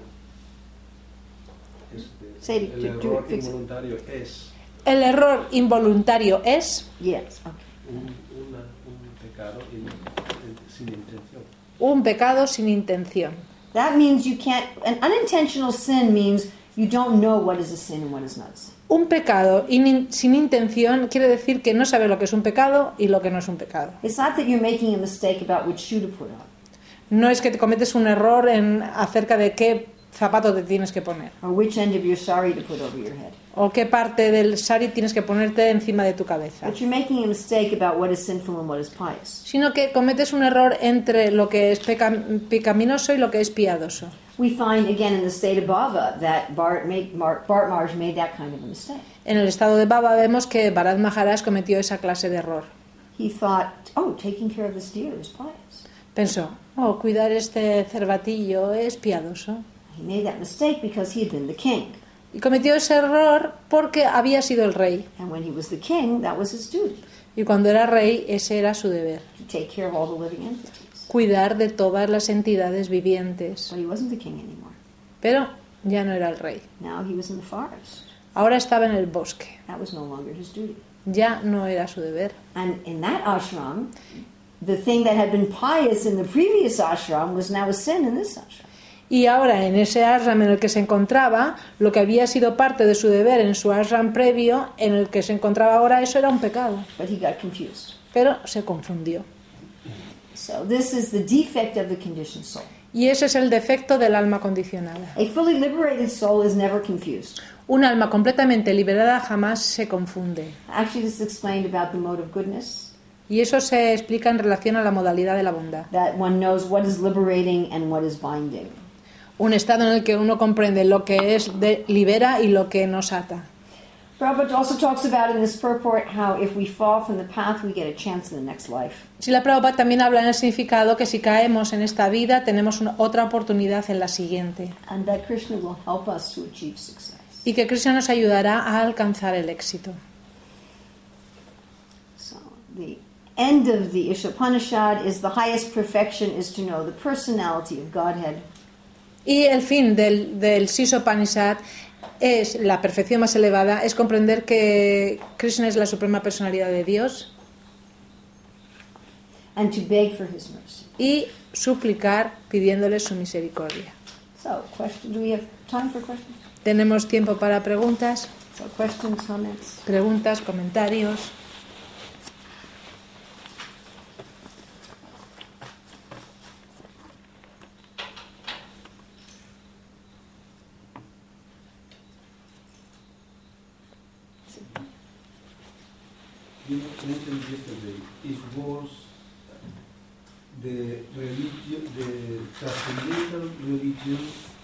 este, Say it, el do- do error it, fix it. involuntario es El error involuntario es Yes. Okay. un, una- un pecado in- in- sin intención. un pecado sin intención. That means you can't. An unintentional sin means you don't know what is a sin and what is not a sin. Un pecado in- sin intención quiere decir que no sabe lo que es un pecado y lo que no es un pecado. It's not that you're making a mistake about which shoe to put on, No es que te cometes un error en acerca de qué zapato te tienes que poner or which end of your sari to put over your head. o qué parte del sari tienes que ponerte encima de tu cabeza, But you're making a mistake about what is sinful and what is pious. sino que cometes un error entre lo que es peca- pecaminoso y lo que es piadoso. We find again in the state of Bhava that Bart, made, Mar, Bart Marj made that kind of a mistake. En el estado de Baba vemos que Bharat Maharaj cometió esa clase de error. He thought, oh, taking care of this deer is pious. Pensó, oh, cuidar este cervatillo es piadoso. He made that mistake because he had been the king. Y cometió ese error porque había sido el rey. And when he was the king, that was his duty, Y cuando era rey, ese era su deber. to take care of all the living entities. Cuidar de todas las entidades vivientes. But he wasn't the king anymore. Pero ya no era el rey. Now he was in the forest. Ahora estaba en el bosque. That was no longer his duty. Ya no era su deber. And in that ashram, the thing that had been pious in the previous ashram was now a sin in this ashram. Y ahora en ese ashram en el que se encontraba, lo que había sido parte de su deber en su ashram previo, en el que se encontraba ahora, eso era un pecado. But he got confused. Pero se confundió. So this is the defect of the conditioned soul. Y ese es el defecto del alma condicionada. A fully liberated soul is never confused. Un alma completamente liberada jamás se confunde. Actually, this is explained about the mode of goodness. Y eso se explica en relación a la modalidad de la bondad. That one knows what is liberating and what is binding. Un estado en el que uno comprende lo que es de, libera y lo que nos ata. Prabhupada also talks about in this purport how if we fall from the path, we get a chance in the next life. Srila Prabhupada también habla en el significado que si caemos en esta vida, tenemos una, otra oportunidad en la siguiente. And that Krishna will help us to achieve success. Y que Krishna nos ayudará a alcanzar el éxito. So the end of the Ishopanishad is the highest perfection is to know the personality of Godhead. Y el fin del, del Sisopanishad es la perfección más elevada, es comprender que Krishna es la suprema personalidad de Dios And to beg for his mercy. y suplicar pidiéndole su misericordia. So, question, do we have time for questions? Tenemos tiempo para preguntas, So, questions, comments? preguntas, comentarios. You mentioned yesterday it was the religion, the transcendental religion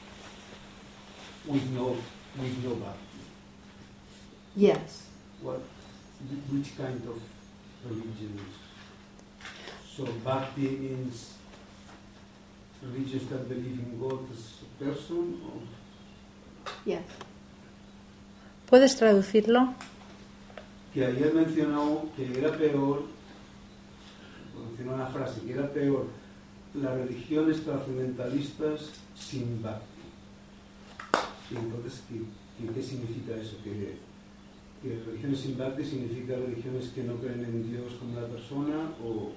with no with no bhakti. Yes. What, which kind of religion? So bhakti means religions that believe in God as a person, or Yes. ¿Puedes traducirlo? que ayer mencionó que era peor, mencionó una frase, que era peor las religiones trascendentalistas sin bhakti. Y entonces, ¿qué, qué, qué significa eso? Que, que religiones sin bhakti significa religiones que no creen en Dios como la persona, o...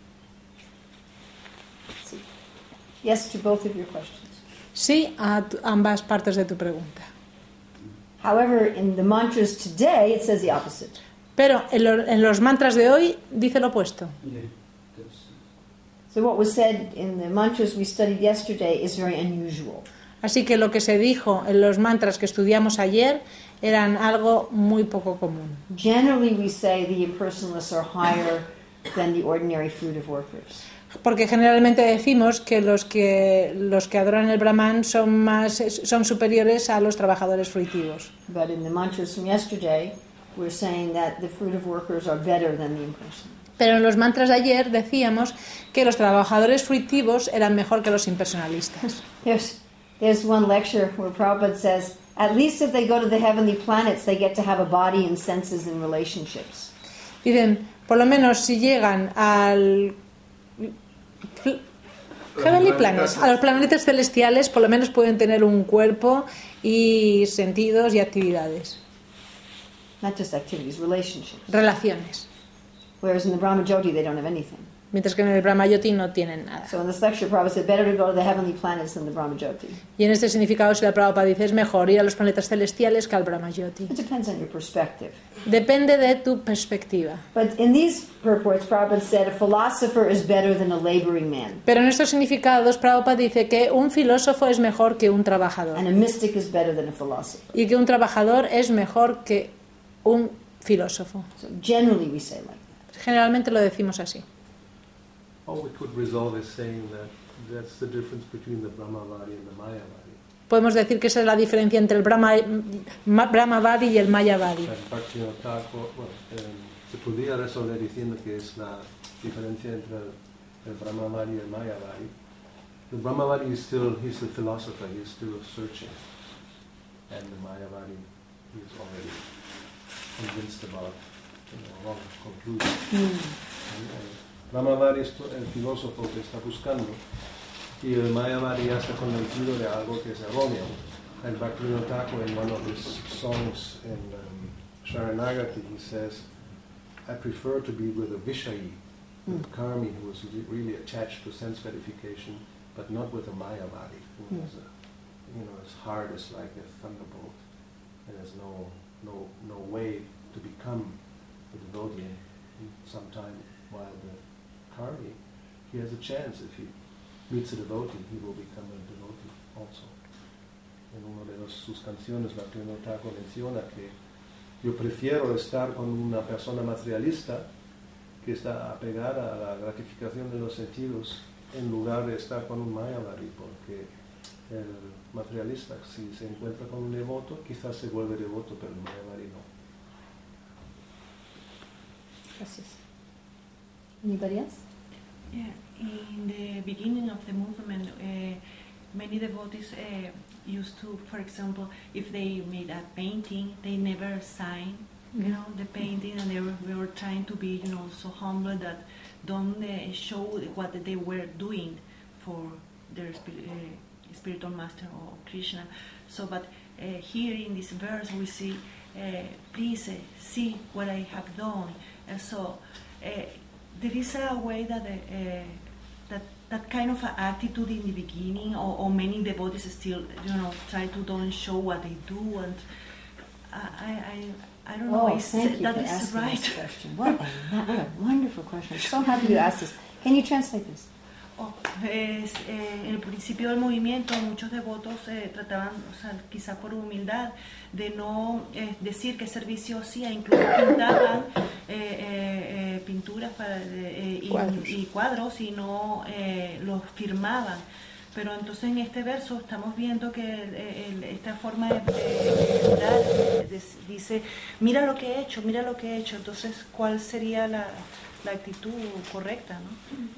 Sí. Yes to both of your questions. Sí a tu- ambas partes de tu pregunta. However, in the mantras today, it says the opposite. Pero en, lo- en los mantras de hoy dice lo opuesto. Yeah, that's, So what was said in the mantras we studied yesterday is very unusual. Así que lo que se dijo en los mantras que estudiamos ayer eran algo muy poco común. Generally, we say the impersonalists are higher than the ordinary fruit of workers. Porque generalmente decimos que los que los que adoran el Brahman son más son superiores a los trabajadores fruitivos. But in the mantras from yesterday, we're saying that the fruit of workers are better than the impersonal. Pero en los mantras de ayer decíamos que los trabajadores fruitivos eran mejor que los impersonalistas. There's, there's one lecture where Prabhupada says, at least if they go to the heavenly planets, they get to have a body and senses and relationships. Dicen, por lo menos si llegan al Heavenly Planets, a los planetas celestiales, por lo menos pueden tener un cuerpo y sentidos y actividades, Not just activities, relationships. relaciones. Whereas in the Brahma Jyoti, they don't have anything. Mientras que en el Brahma Yoti no tienen nada. So in this lecture, Prabhupada said, better to go to the heavenly planets than the Brahma Jyoti. Y en este significado, si la Prabhupada dice, es mejor ir a los planetas celestiales que al Brahma Yoti. It depends on your perspective. Depende de tu perspectiva. But in these purports, Prabhupada said, a philosopher is better than a laboring man. Pero en estos significados, Prabhupada dice que un filósofo es mejor que un trabajador. And a mystic is better than a philosopher. Y que un trabajador es mejor que un filósofo. So generally we say like that. Generalmente lo decimos así. Or we could resolve as saying that that's the difference between the Brahmavari and the Mayavadi. Podemos decir que esa es la diferencia entre el Brahma, Ma- Brahmavari y el Mayavadi. Like Bhaktivinoda Thakur, bueno, eh, se podría resolver diciendo que es la diferencia entre el, el Brahmavari y el Mayavadi. The Brahmavari is still, he's the philosopher, he's still searching. And the Mayavadi is already convinced about, you know, wrong conclusions. And, uh, Brahmavari es el filósofo que está buscando y el Mayavadi ya está convencido de algo que es erróneo. And Bhaktivinoda Thakur, in one of his songs in um, Sharanagati, he says, I prefer to be with a Vishayi with Karmi, who was re- really attached to sense gratification, but not with a Mayavadi, who Mm. was, a, you know, his heart is like a thunderbolt, and there's no no no way to become a devotee sometime. While the Karmi, he has a chance. If he meets a devotee, he will become a devotee also. En una de los, sus canciones, Bhaktivinoda Thakur menciona que yo prefiero estar con una persona materialista que está apegada a la gratificación de los sentidos en lugar de estar con un Mayavadi, porque el materialista, si se encuentra con un devoto, quizás se vuelve devoto, pero el Mayavadi no. Gracias. Anybody else? Yeah, in the beginning of the movement, uh, many devotees uh, used to, for example, if they made a painting, they never sign, you know, the painting, and they were, we were trying to be, you know, so humble that don't uh, show what they were doing for their spirit, uh, spiritual master or Krishna. So, but uh, here in this verse we see, uh, please uh, see what I have done. And so uh, there is a way that uh, that that kind of a attitude in the beginning, or, or many devotees still, you know, try to don't show what they do, and I I, I don't know Oh, if thank you that for is asking right. this question. What a, what a wonderful question. I'm so happy you asked this. Can you translate this? Oh, es, eh, en el principio del movimiento muchos devotos eh, trataban, o sea, quizá por humildad, de no eh, decir qué servicio hacía, incluso pintaban eh, eh, eh, pinturas para, eh, y, Cuadros. y cuadros y no eh, los firmaban. Pero entonces en este verso estamos viendo que el, el, esta forma de, de dar de, dice, mira lo que he hecho, mira lo que he hecho. Entonces, ¿cuál sería la, la actitud correcta, no?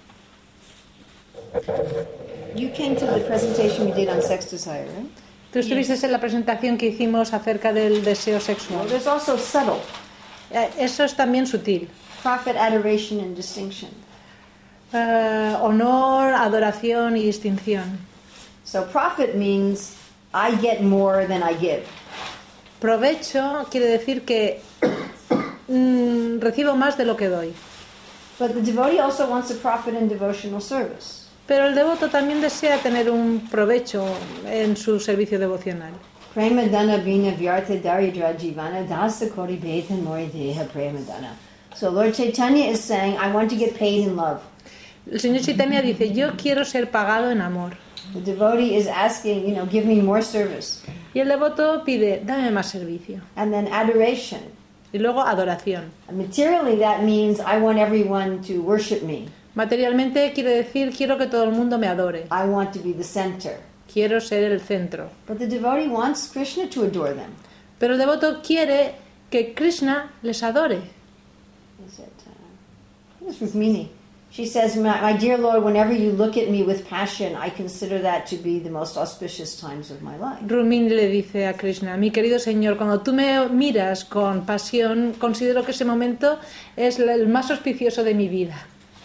You came to the presentation we did on sex desire, right? Tú estuviste en la presentación que hicimos acerca del deseo Well, sexual. there's also subtle. Eh, Eso es también sutil. Profit, adoration, and distinction. Eh, honor, adoración y distinción. So profit means I get more than I give. Provecho quiere decir que mm, recibo más de lo que doy. But the devotee also wants a profit in devotional service. Pero el devoto también desea tener un provecho en su servicio devocional. Prema dana bina vyartha daridra jivana dasa kori betan mori deha prema dana. So Lord Chaitanya is saying, I want to get paid in love. El señor Chaitanya dice, yo quiero ser pagado en amor. The devotee is asking, you know, give me more service. Y el devoto pide, dame más servicio. And then adoration. Y luego adoración. And materially that means I want everyone to worship me. Materialmente quiere decir, quiero que todo el mundo me adore. I want to be the center. Quiero ser el centro. But the devotee wants Krishna to adore them. Pero el devoto quiere que Krishna les adore. Is it, uh, I think it's Rukmini. She says, my, my dear Lord, whenever you look at me with passion, I consider that to be the most auspicious times of my life. Rumini le dice a Krishna, mi querido Señor, cuando tú me miras con pasión, considero que ese momento es el más auspicioso de mi vida.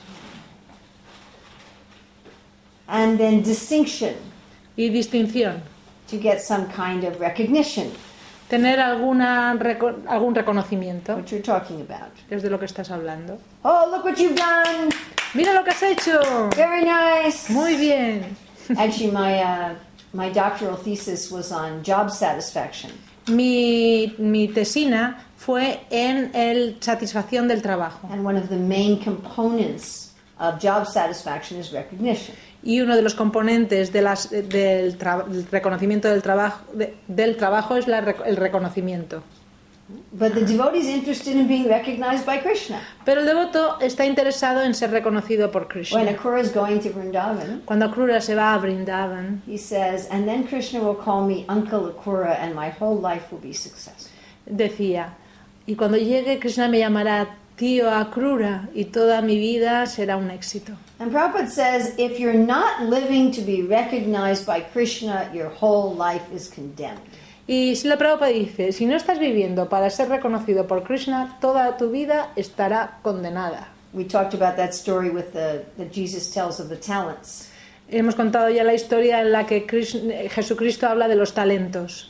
And then distinction, Y distinción, to get some kind of recognition, tener alguna reco- algún reconocimiento, what you're talking about. que es de lo que estás hablando. Oh, look what you've done! ¡Mira lo que has hecho! Very nice! Muy bien. Actually, my, uh, my doctoral thesis was on job satisfaction. Mi, mi tesina fue en el satisfacción del trabajo. And one of the main components of job satisfaction is recognition. Y uno de los componentes de las, del, tra- del reconocimiento del trabajo, de- del trabajo es la rec- el reconocimiento. But the devotee is interested in being recognized by Krishna. Pero el devoto está interesado en ser reconocido por When Krishna. Akrura is going to Vrindavan, Cuando Akrura se va a Vrindavan, he says, and then Krishna will call me Uncle Akrura and my whole life will be successful. decía, y cuando llegue Krishna me llamará tío Akrura y toda mi vida será un éxito. And Prabhupada says, if you're not living to be recognized by Krishna, your whole life is condemned. Y Srila Prabhupada dice, si no estás viviendo para ser reconocido por Krishna, toda tu vida estará condenada. We talked about that story with the, that Jesus tells of the talents. Hemos contado ya la historia en la que Krishna- Jesucristo habla de los talentos.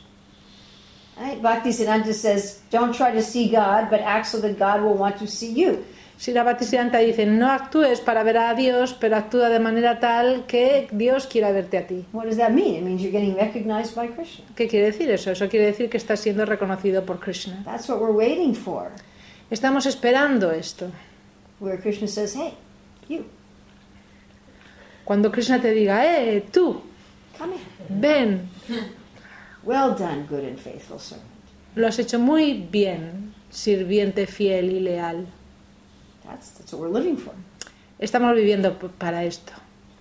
Right? Bhaktisiddhanta says, don't try to see God, but act so that God will want to see you. Srila Bhaktisiddhanta dice, no actúes para ver a Dios, pero actúa de manera tal que Dios quiera verte a ti. What does that mean? It means you're getting recognized by Krishna. ¿Qué quiere decir eso? Eso quiere decir que estás siendo reconocido por Krishna. That's what we're waiting for. Estamos esperando esto. Where Krishna says, hey, you, Cuando Krishna te diga, eh, tú, come here. ven, Well done, good and faithful servant. lo has hecho muy bien, sirviente fiel y leal. That's, that's what we're living for. Estamos viviendo p- para esto.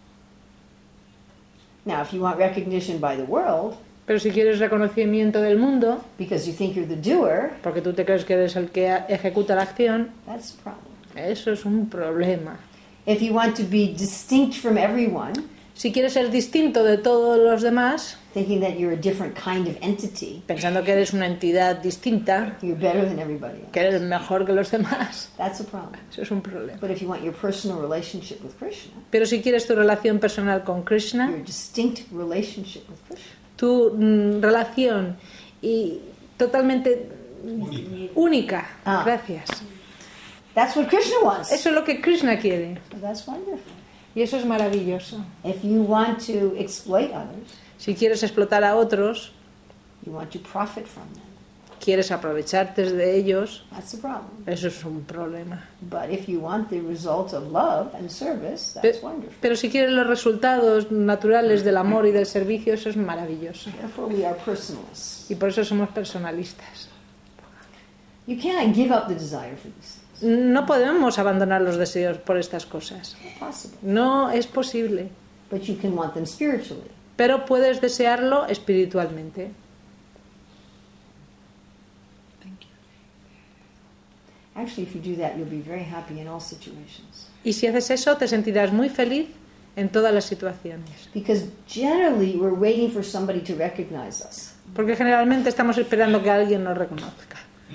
Now, if you want recognition by the world, Pero si quieres reconocimiento del mundo, because you think you're the doer, porque tú te crees que eres el que a- ejecuta la acción, that's a problem. eso es un problema. If you want to be distinct from everyone, Si quieres ser distinto de todos los demás, thinking that you're a different kind of entity, pensando que eres una entidad distinta, you're better than everybody else, que eres mejor que los demás, that's a problem. eso es un problema. But if you want your personal relationship with Krishna, Pero si quieres tu relación personal con Krishna, your distinct relationship with Krishna, tu mm, relación y totalmente única, Ah. gracias. that's what Krishna wants. Eso es lo que Krishna quiere That's wonderful. y eso es maravilloso. If you want to exploit others, Si quieres explotar a otros, you want to profit from them, quieres aprovecharte de ellos, that's a problem. eso es un problema. But if you want the result of love and service, that's Pe- wonderful. Pero si quieres los resultados naturales del amor y del servicio, eso es maravilloso. Therefore, we are personalists. Y por eso somos personalistas. You cannot give up the desire for these things. No podemos abandonar los deseos por estas cosas. It's not possible. No es posible. But you can want them spiritually. Pero puedes desearlo espiritualmente. Actually, if you do that, you'll be very happy in all situations. Y si haces eso, te sentirás muy feliz en todas las situaciones. Because generally, we're waiting for somebody to recognize us. Porque generalmente estamos esperando que alguien nos reconozca.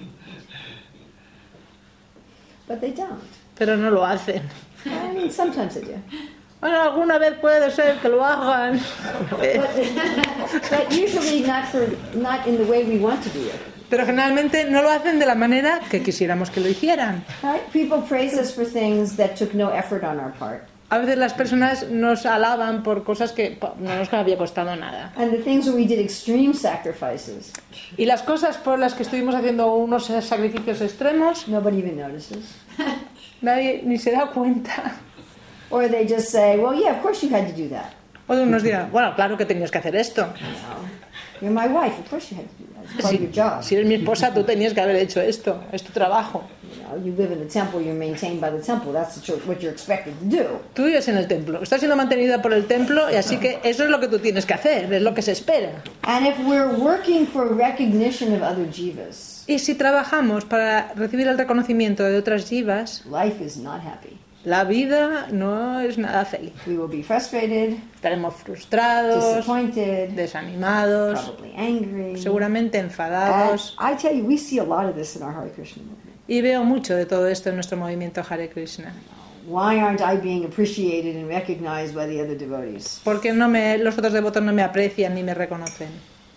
But they don't. Pero no lo hacen. I mean, sometimes they do. Bueno, alguna vez puede ser que lo hagan. But usually not for not in the way we want to do it. Pero generalmente no lo hacen de la manera que quisiéramos que lo hicieran. Right? People praise us for things that took no effort on our part. A veces las personas nos alaban por cosas que po, no nos había costado nada. And the things where we did extreme sacrifices, Y las cosas por las que estuvimos haciendo unos sacrificios extremos, nobody even notices. nadie ni se da cuenta. Or they just say, well, yeah, of course you had to do that. O unos dirán, bueno, claro que tenías que hacer esto. You know, you're my wife, of course you had to do that. It's part of your Si, job. si eres mi esposa, tú tenías que haber hecho esto. Es tu trabajo. You know, you live in the temple, you're maintained by the temple. That's what you're, what you're expected to do. Tú vives en el templo, estás siendo mantenida por el templo y así que eso es lo que tú tienes que hacer, es lo que se espera. And if we're working for recognition of other jivas, Y si trabajamos para recibir el reconocimiento de otras jivas, life is not happy. la vida no es nada feliz. We will be frustrated, Estaremos frustrados, disappointed, desanimados, probably angry. seguramente And enfadados. I tell you, we see a lot of this in our Hare Krishna movement. Y veo mucho de todo esto en nuestro movimiento Hare Krishna. Why aren't I being appreciated and recognized by the other devotees? Porque no me, los otros devotos no me aprecian ni me reconocen.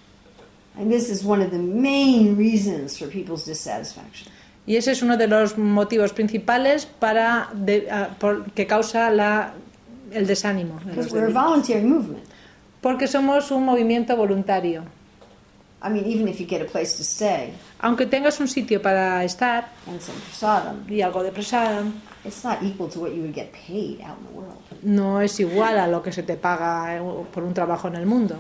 And this is one of the main reasons for people's dissatisfaction. Y ese es uno de los motivos principales para de, a, por, que causa la, el desánimo. de los Because we're a devotos. voluntary movement. Porque somos un movimiento voluntario. I mean, even if you get a place to stay Aunque tengas un sitio para estar and some prasadam, y algo de prasadam, it's not equal to what you would get paid out in the world. no es igual a lo que se te paga eh, por un trabajo en el mundo.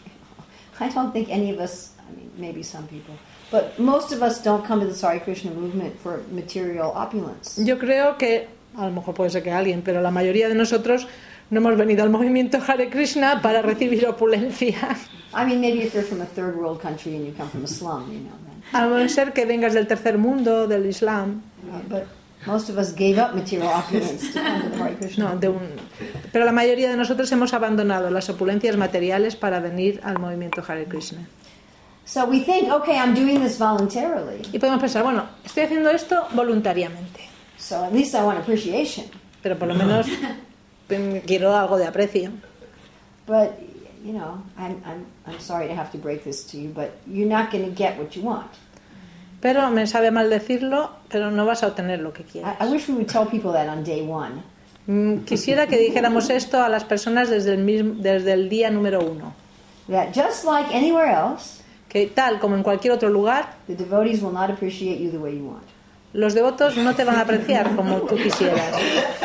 I don't think any of us, I mean, maybe some people, but most of us don't come to the Hare Krishna movement for material opulence. Yo creo que, a lo mejor puede ser que alguien, pero la mayoría de nosotros no hemos venido al movimiento Hare Krishna para recibir opulencia. I mean, maybe if you're from a third world country and you come from a slum, you know, then. A no ser que vengas del tercer mundo, del Islam. Uh, but most of us gave up material opulence to come to the Hare Krishna. No, de un... Pero la mayoría de nosotros hemos abandonado las opulencias materiales para venir al movimiento Hare Krishna. So we think, okay, I'm doing this voluntarily, Y podemos pensar, bueno, estoy haciendo esto voluntariamente, so at least I want appreciation. pero por lo menos mm, quiero algo de aprecio. But, you know, I'm, I'm, I'm sorry to have to break this to you, but you're not going to get what you want. Pero me sabe mal decirlo, pero no vas a obtener lo que quieres. I, I wish we would tell people that on day one. Mm, Quisiera que dijéramos esto a las personas desde el, mismo, desde el día número uno. That just like anywhere else, Que tal como en cualquier otro lugar, the devotees will not appreciate you the way you want. los devotos no te van a apreciar como tú quisieras.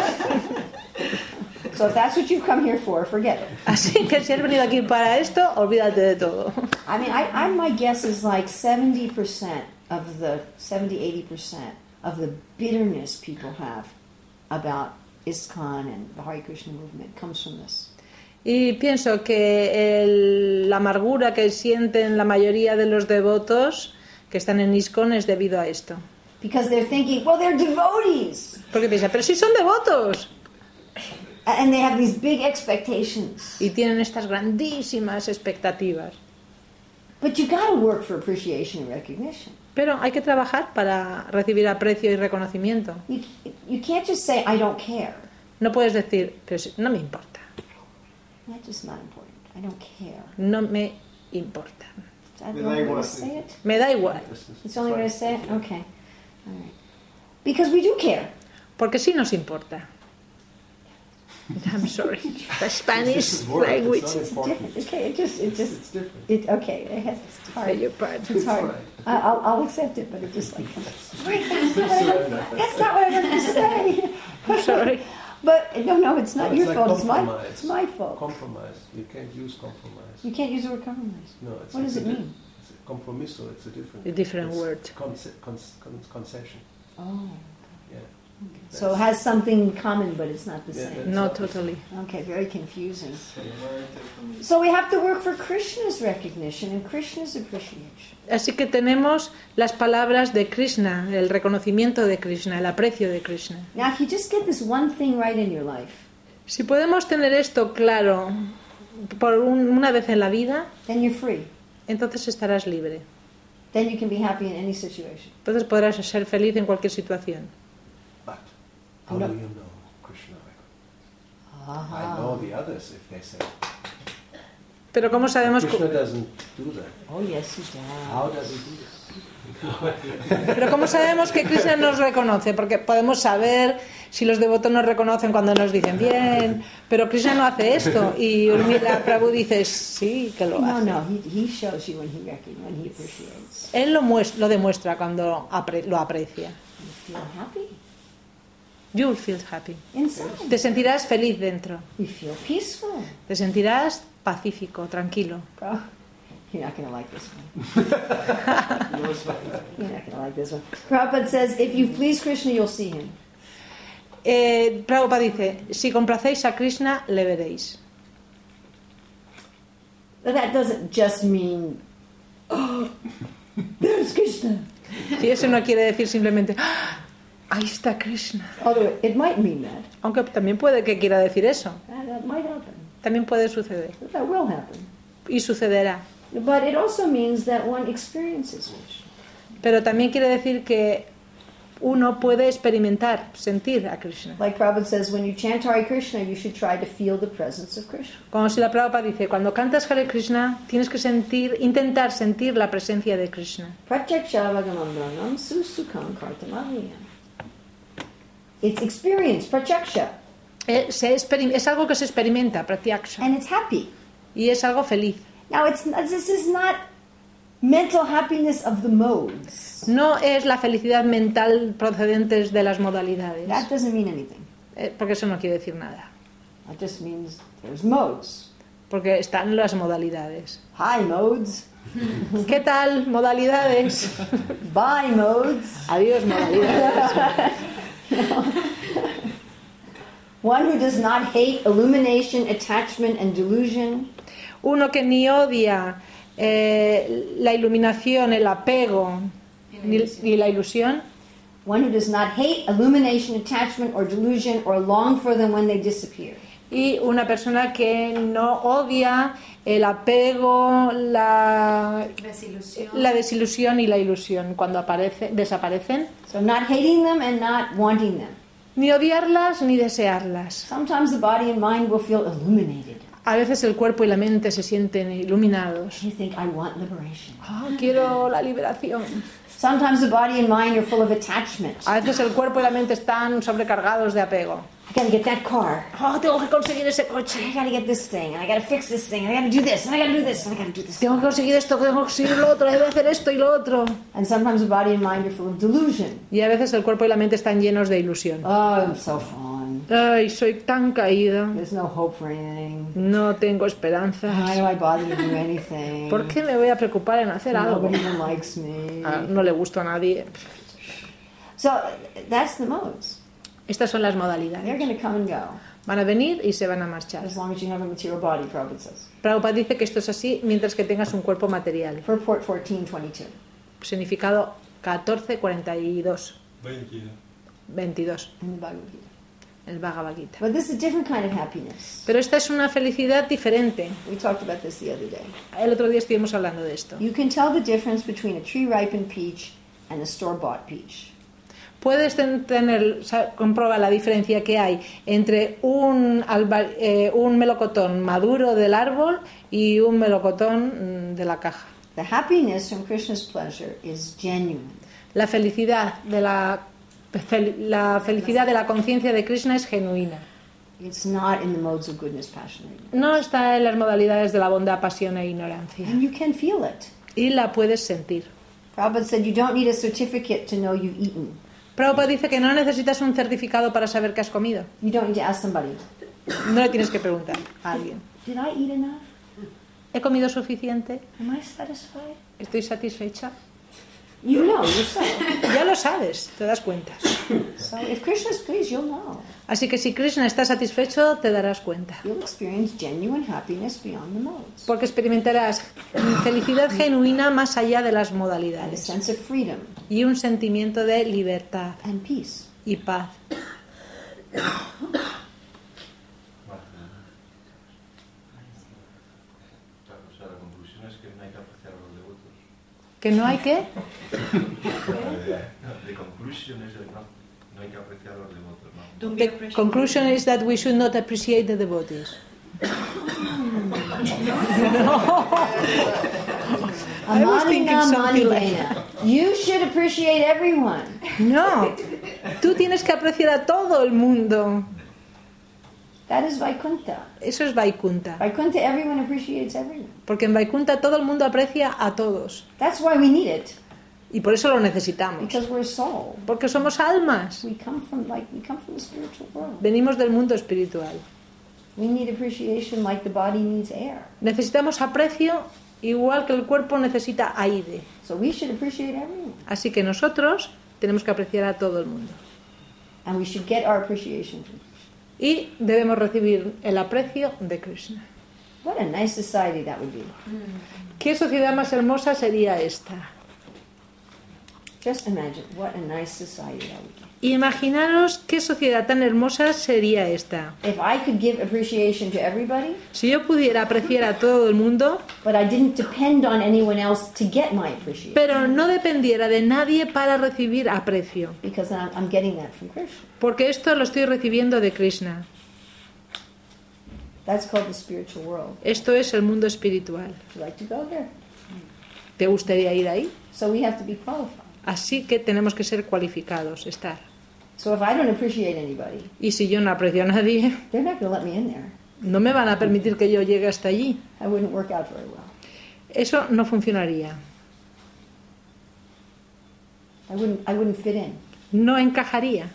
So if that's what you've come here for, forget it. Así que si has venido aquí para esto, olvídate de todo. I mean, I, I my guess is like seventy percent of the seventy, eighty percent of the bitterness people have about ISKCON and the Hare Krishna movement comes from this. Y pienso que el- la amargura que sienten la mayoría de los devotos que están en ISKCON es debido a esto. Because they're thinking, well, they're devotees. Porque piensan, pero si son devotos. And they have these big expectations. Y tienen estas grandísimas expectativas. But you got to work for appreciation and recognition. Pero hay que trabajar para recibir aprecio y reconocimiento. You, you can't just say, I don't care. No puedes decir, pero si- no me importa. That's just not important. I don't care. No me importa. Is that Me the da only way to igual. say it? Me da igual. It's the only way to say it? Okay. All right. Because we do care. Porque sí nos importa. I'm sorry. The Spanish language. It's not It's important. different. Okay, it just, it just, It's different. it, okay, it has, it's hard. Beg your pardon. It's hard. I, I'll, I'll accept it, but it just like, wait, that's not what I meant- that's not what I meant to say. I'm sorry. But, no, no, it's not No, it's your like fault, it's my, compromise. it's my fault. Compromise. You can't use compromise. You can't use the word compromise. No, it's, What it's does a it di- mean? It's a compromiso. It's a different. A different it's word. Conce- cons- con- concession. Oh. Yeah. So it has something in common, but it's not the Yeah, same. that's No, not- totally. Okay, very confusing. So learn different. So we have to work for Krishna's recognition and Krishna's appreciation. Así que tenemos las palabras de Krishna, el reconocimiento de Krishna, el aprecio de Krishna. Now, if you just get this one thing right in your life, Si podemos tener esto claro por un- una vez en la vida, then you're free. entonces estarás libre. Then you can be happy in any situation. Entonces podrás ser feliz en cualquier situación. But how No. do you know Krishna? I Aha. know the others if they say. Pero ¿cómo sabemos, Krishna cu- doesn't do that. Oh, yes, he does. How does he do this? pero cómo sabemos que Krishna nos reconoce? Porque podemos saber si los devotos nos reconocen cuando nos dicen bien, pero Krishna no hace esto. Y Urmila Prabhu dice sí que lo No, hace. no, he, he shows you when he recognizes, when he appreciates. Él lo, muest- lo demuestra cuando apre- lo aprecia. You feel happy You'll feel happy. inside. Te sentirás feliz dentro. You feel peaceful. Te sentirás pacífico, tranquilo. Bro, you're not going to like this one. No, it's fine. You're not going to like this one. Prabhupada says, if you please Krishna, you'll see him. Eh, Prabhupada dice, si complacéis a Krishna, le veréis. But that doesn't just mean, oh, there's Krishna. Y eso no quiere decir simplemente, "Ah, ahí está Krishna". Although it might mean that. Aunque también puede que quiera decir eso. That, that might happen. También puede suceder. That will happen. Y sucederá. But it also means that one experiences it. Pero también quiere decir que uno puede experimentar, sentir a Krishna. Like Prabhupada says, when you chant Hare Krishna, you should try to feel the presence of Krishna. Como si la Prabhupada dice, cuando cantas Hare Krishna, tienes que sentir, intentar sentir la presencia de Krishna. Pratyakshavagamandanam susukam kartamaliyam. It's experience, pratyaksha, Eh, se experim- es algo que se experimenta, pratyaksha, and it's happy. y es algo feliz. Now, it's this is not mental happiness of the modes. No es la felicidad mental procedentes de las modalidades, That doesn't mean anything. eh, porque eso no quiere decir nada, That just means there's modes. porque están las modalidades. High modes, ¿Qué tal, modalidades? bye modes. Adiós, modalidades. One who does not hate illumination, attachment, and delusion. Uno que ni odia eh, la iluminación, el apego ni, ni la ilusión. One who does not hate illumination, attachment, or delusion, or long for them when they disappear. Y una persona que no odia el apego, la, Desilusión. la desilusión y la ilusión cuando aparece, desaparecen. So not hating them and not wanting them. Ni odiarlas ni desearlas. Sometimes the body and mind will feel illuminated. A veces el cuerpo y la mente se sienten iluminados. You think, I want liberation. Oh, quiero la liberación. Sometimes the body and mind are full of attachment. A veces el cuerpo y la mente están sobrecargados de apego. I gotta get that car. Oh, tengo que conseguir ese coche. I gotta get this thing, and I gotta fix this thing, and I gotta do this, and I gotta do this, and I gotta do this. Tengo que conseguir esto, tengo que conseguir lo otro, debo hacer esto y lo otro. And sometimes the body and mind are full of delusion. Y a veces el cuerpo y la mente están llenos de ilusión. Oh, I'm so fallen. Ay, soy tan caída. There's no hope for anything. No tengo esperanzas. Why do I bother to do anything? ¿Por qué me voy a preocupar en hacer algo? Nobody even likes me. Ah, no le gusto a nadie. So that's the modes. Estas son las They're modalidades. going to come and go Van a venir y se van a marchar. as long as you have a material body, Prabhupada says. Prabhupada dice que esto es así mientras que tengas un cuerpo material. Purport fourteen twenty-two. Significado catorce cuarenta y dos, veintidós. veintidós, In the Bhagavad Gita. el Bhagavad Gita. But this is a different kind of happiness. Pero esta es una felicidad diferente. We talked about this the other day. El otro día estuvimos hablando de esto. You can tell the difference between a tree-ripened peach and a store-bought peach. Puedes ten- tener, sa- comprueba la diferencia que hay entre un, alba- eh, un melocotón maduro del árbol y un melocotón mm, de la caja. The happiness from Krishna's pleasure is genuine. La felicidad de la, fel- la felicidad de la conciencia de Krishna es genuina. It's not in the modes of goodness, passion, or ignorance. No está en las modalidades de la bondad, pasión e ignorancia. And you can feel it. Y la puedes sentir. Prabhupada said you don't need a certificate to know you've eaten. Prabhupada dice que no necesitas un certificado para saber que has comido. You don't need to ask somebody, No le tienes que preguntar a alguien. did I eat enough? ¿He comido suficiente? Am I satisfied? ¿Estoy satisfecha? You know yourself. Ya lo sabes, te das cuenta. So if Krishna's pleased, you'll know. Así que si Krishna está satisfecho, te darás cuenta. You'll experience genuine happiness beyond the modes. Porque experimentarás felicidad genuina más allá de las And a modalidades. sense of freedom Y un sentimiento de libertad and peace. y paz. O sea, la conclusión es que no hay que apreciar a los devotos. ¿Que no hay qué? The conclusion es que no, no hay que apreciar a los devotos, ¿no? Don't be The appreciative. conclusion is that we should not appreciate the devotees. I was thinking Amanina something like manidena. You should appreciate everyone. No, tú tienes que apreciar a todo el mundo. That is Vaikuntha. Eso es Vaikunta. Vaikuntha, everyone appreciates everyone. Porque en Vaikunta todo el mundo aprecia a todos. That's why we need it, Y por eso lo necesitamos. because we're soul. Porque somos almas. We come from like we come from the spiritual world. Venimos del mundo espiritual. We need appreciation like the body needs air. Necesitamos aprecio igual que el cuerpo necesita aire. So we should appreciate everyone. Así que nosotros tenemos que apreciar a todo el mundo. And we should get our appreciation from Krishna. Y debemos recibir el aprecio de Krishna. What a nice society that would be. ¿Qué sociedad más hermosa sería esta? Just imagine what a nice society that would be. Imaginaros qué sociedad tan hermosa sería esta. If I could give appreciation to everybody, Si yo pudiera apreciar a todo el mundo, but I didn't depend on anyone else to get my appreciation, pero no dependiera de nadie para recibir aprecio, because I'm, I'm getting that from Krishna. porque esto lo estoy recibiendo de Krishna. That's called the spiritual world. Esto es el mundo espiritual. Would you like to go there? ¿Te gustaría ir ahí? So we have to be qualified. Así que tenemos que ser cualificados, estar. So if I don't appreciate anybody, Y si yo no aprecio a nadie, they're not going to let me in there. no me van a permitir que yo llegue hasta allí. I wouldn't work out very well. Eso no funcionaría. I wouldn't. I wouldn't fit in. No encajaría.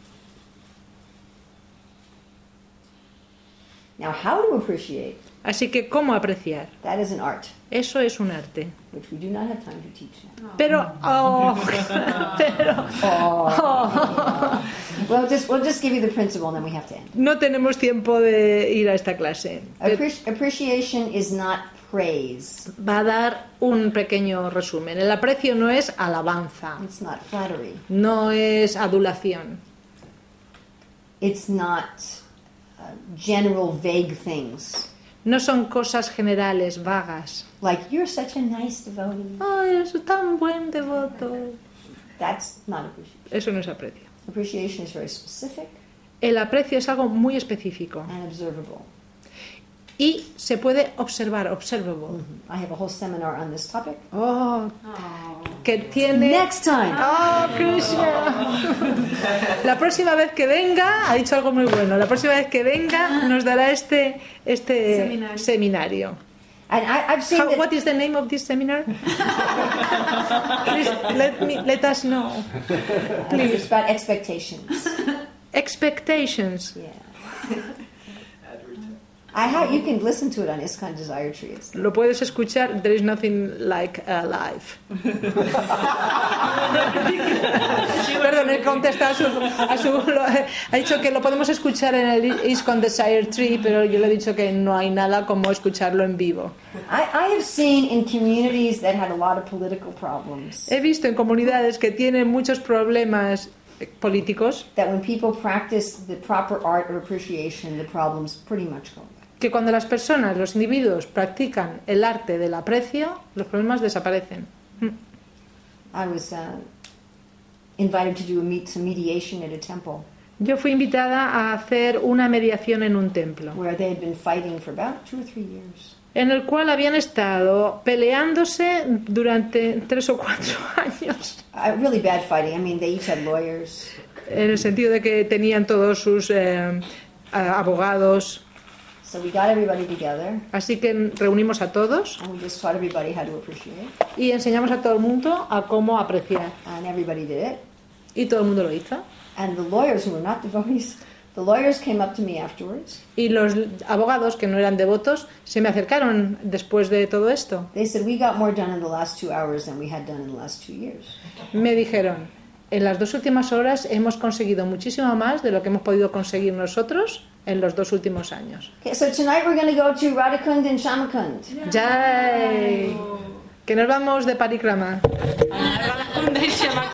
Now, how to appreciate? Así que, ¿cómo apreciar? That is an art, Eso es un arte. which we do not have time to teach now. Pero, oh, pero, oh, Well, just we'll just give you the principle, and then we have to end. no tenemos tiempo de ir a esta clase. Appre- appreciation is not praise. Va a dar un pequeño resumen. El aprecio no es alabanza, It's not flattery. no es adulación, It's not uh, general vague things no son cosas generales, vagas. like you're such a nice devotee. Ay, es tan buen devoto. That's not appreciation. Eso no es aprecio. Appreciation is very specific El aprecio es algo muy específico and observable. y se puede observar, observable. I have a whole seminar on this topic. Oh, que tiene... Next time. Oh, Krishna. La próxima vez que venga, ha dicho algo muy bueno, la próxima vez que venga nos dará este, este Seminario. seminario. And I, I've seen How, that, what is the name of this seminar? Please let me let us know. it's Please. about expectations. Expectations. Yeah. I have, you can listen to it on ISKCON Desire Trees. Lo puedes escuchar. There is nothing like a live. Perdón, he contestado a su, a su lo- ha dicho que lo podemos escuchar en el ISKCON Desire Tree, pero yo le he dicho que no hay nada como escucharlo en vivo. I, I have seen in communities that had a lot of political problems He visto en comunidades que tienen muchos problemas eh, políticos that when people practice the proper art of appreciation, the problems pretty much go away. que cuando las personas, los individuos, practican el arte del aprecio, los problemas desaparecen. I was uh, invited to do a meet, some mediation at a temple Yo fui invitada a hacer una mediación en un templo, where they had been fighting for about two or three years. en el cual habían estado peleándose durante tres o cuatro años, Uh, really bad fighting. I mean, they each had lawyers. en el sentido de que tenían todos sus eh, a- abogados. So we got everybody together Así que reunimos a todos and we just taught everybody how to appreciate. y enseñamos a todo el mundo a cómo apreciar. And everybody did it. Y todo el mundo lo hizo. And the lawyers who were not devotees, the lawyers came up to me afterwards. Y los abogados que no eran devotos se me acercaron después de todo esto. They said, we got more done in the last two hours than we had done in the last two years. Me dijeron, en las dos últimas horas hemos conseguido muchísimo más de lo que hemos podido conseguir nosotros en los dos últimos años. Okay, so tonight we're going to go to Radhakund and Shamakund. ¡Yay! Que nos vamos de parikrama.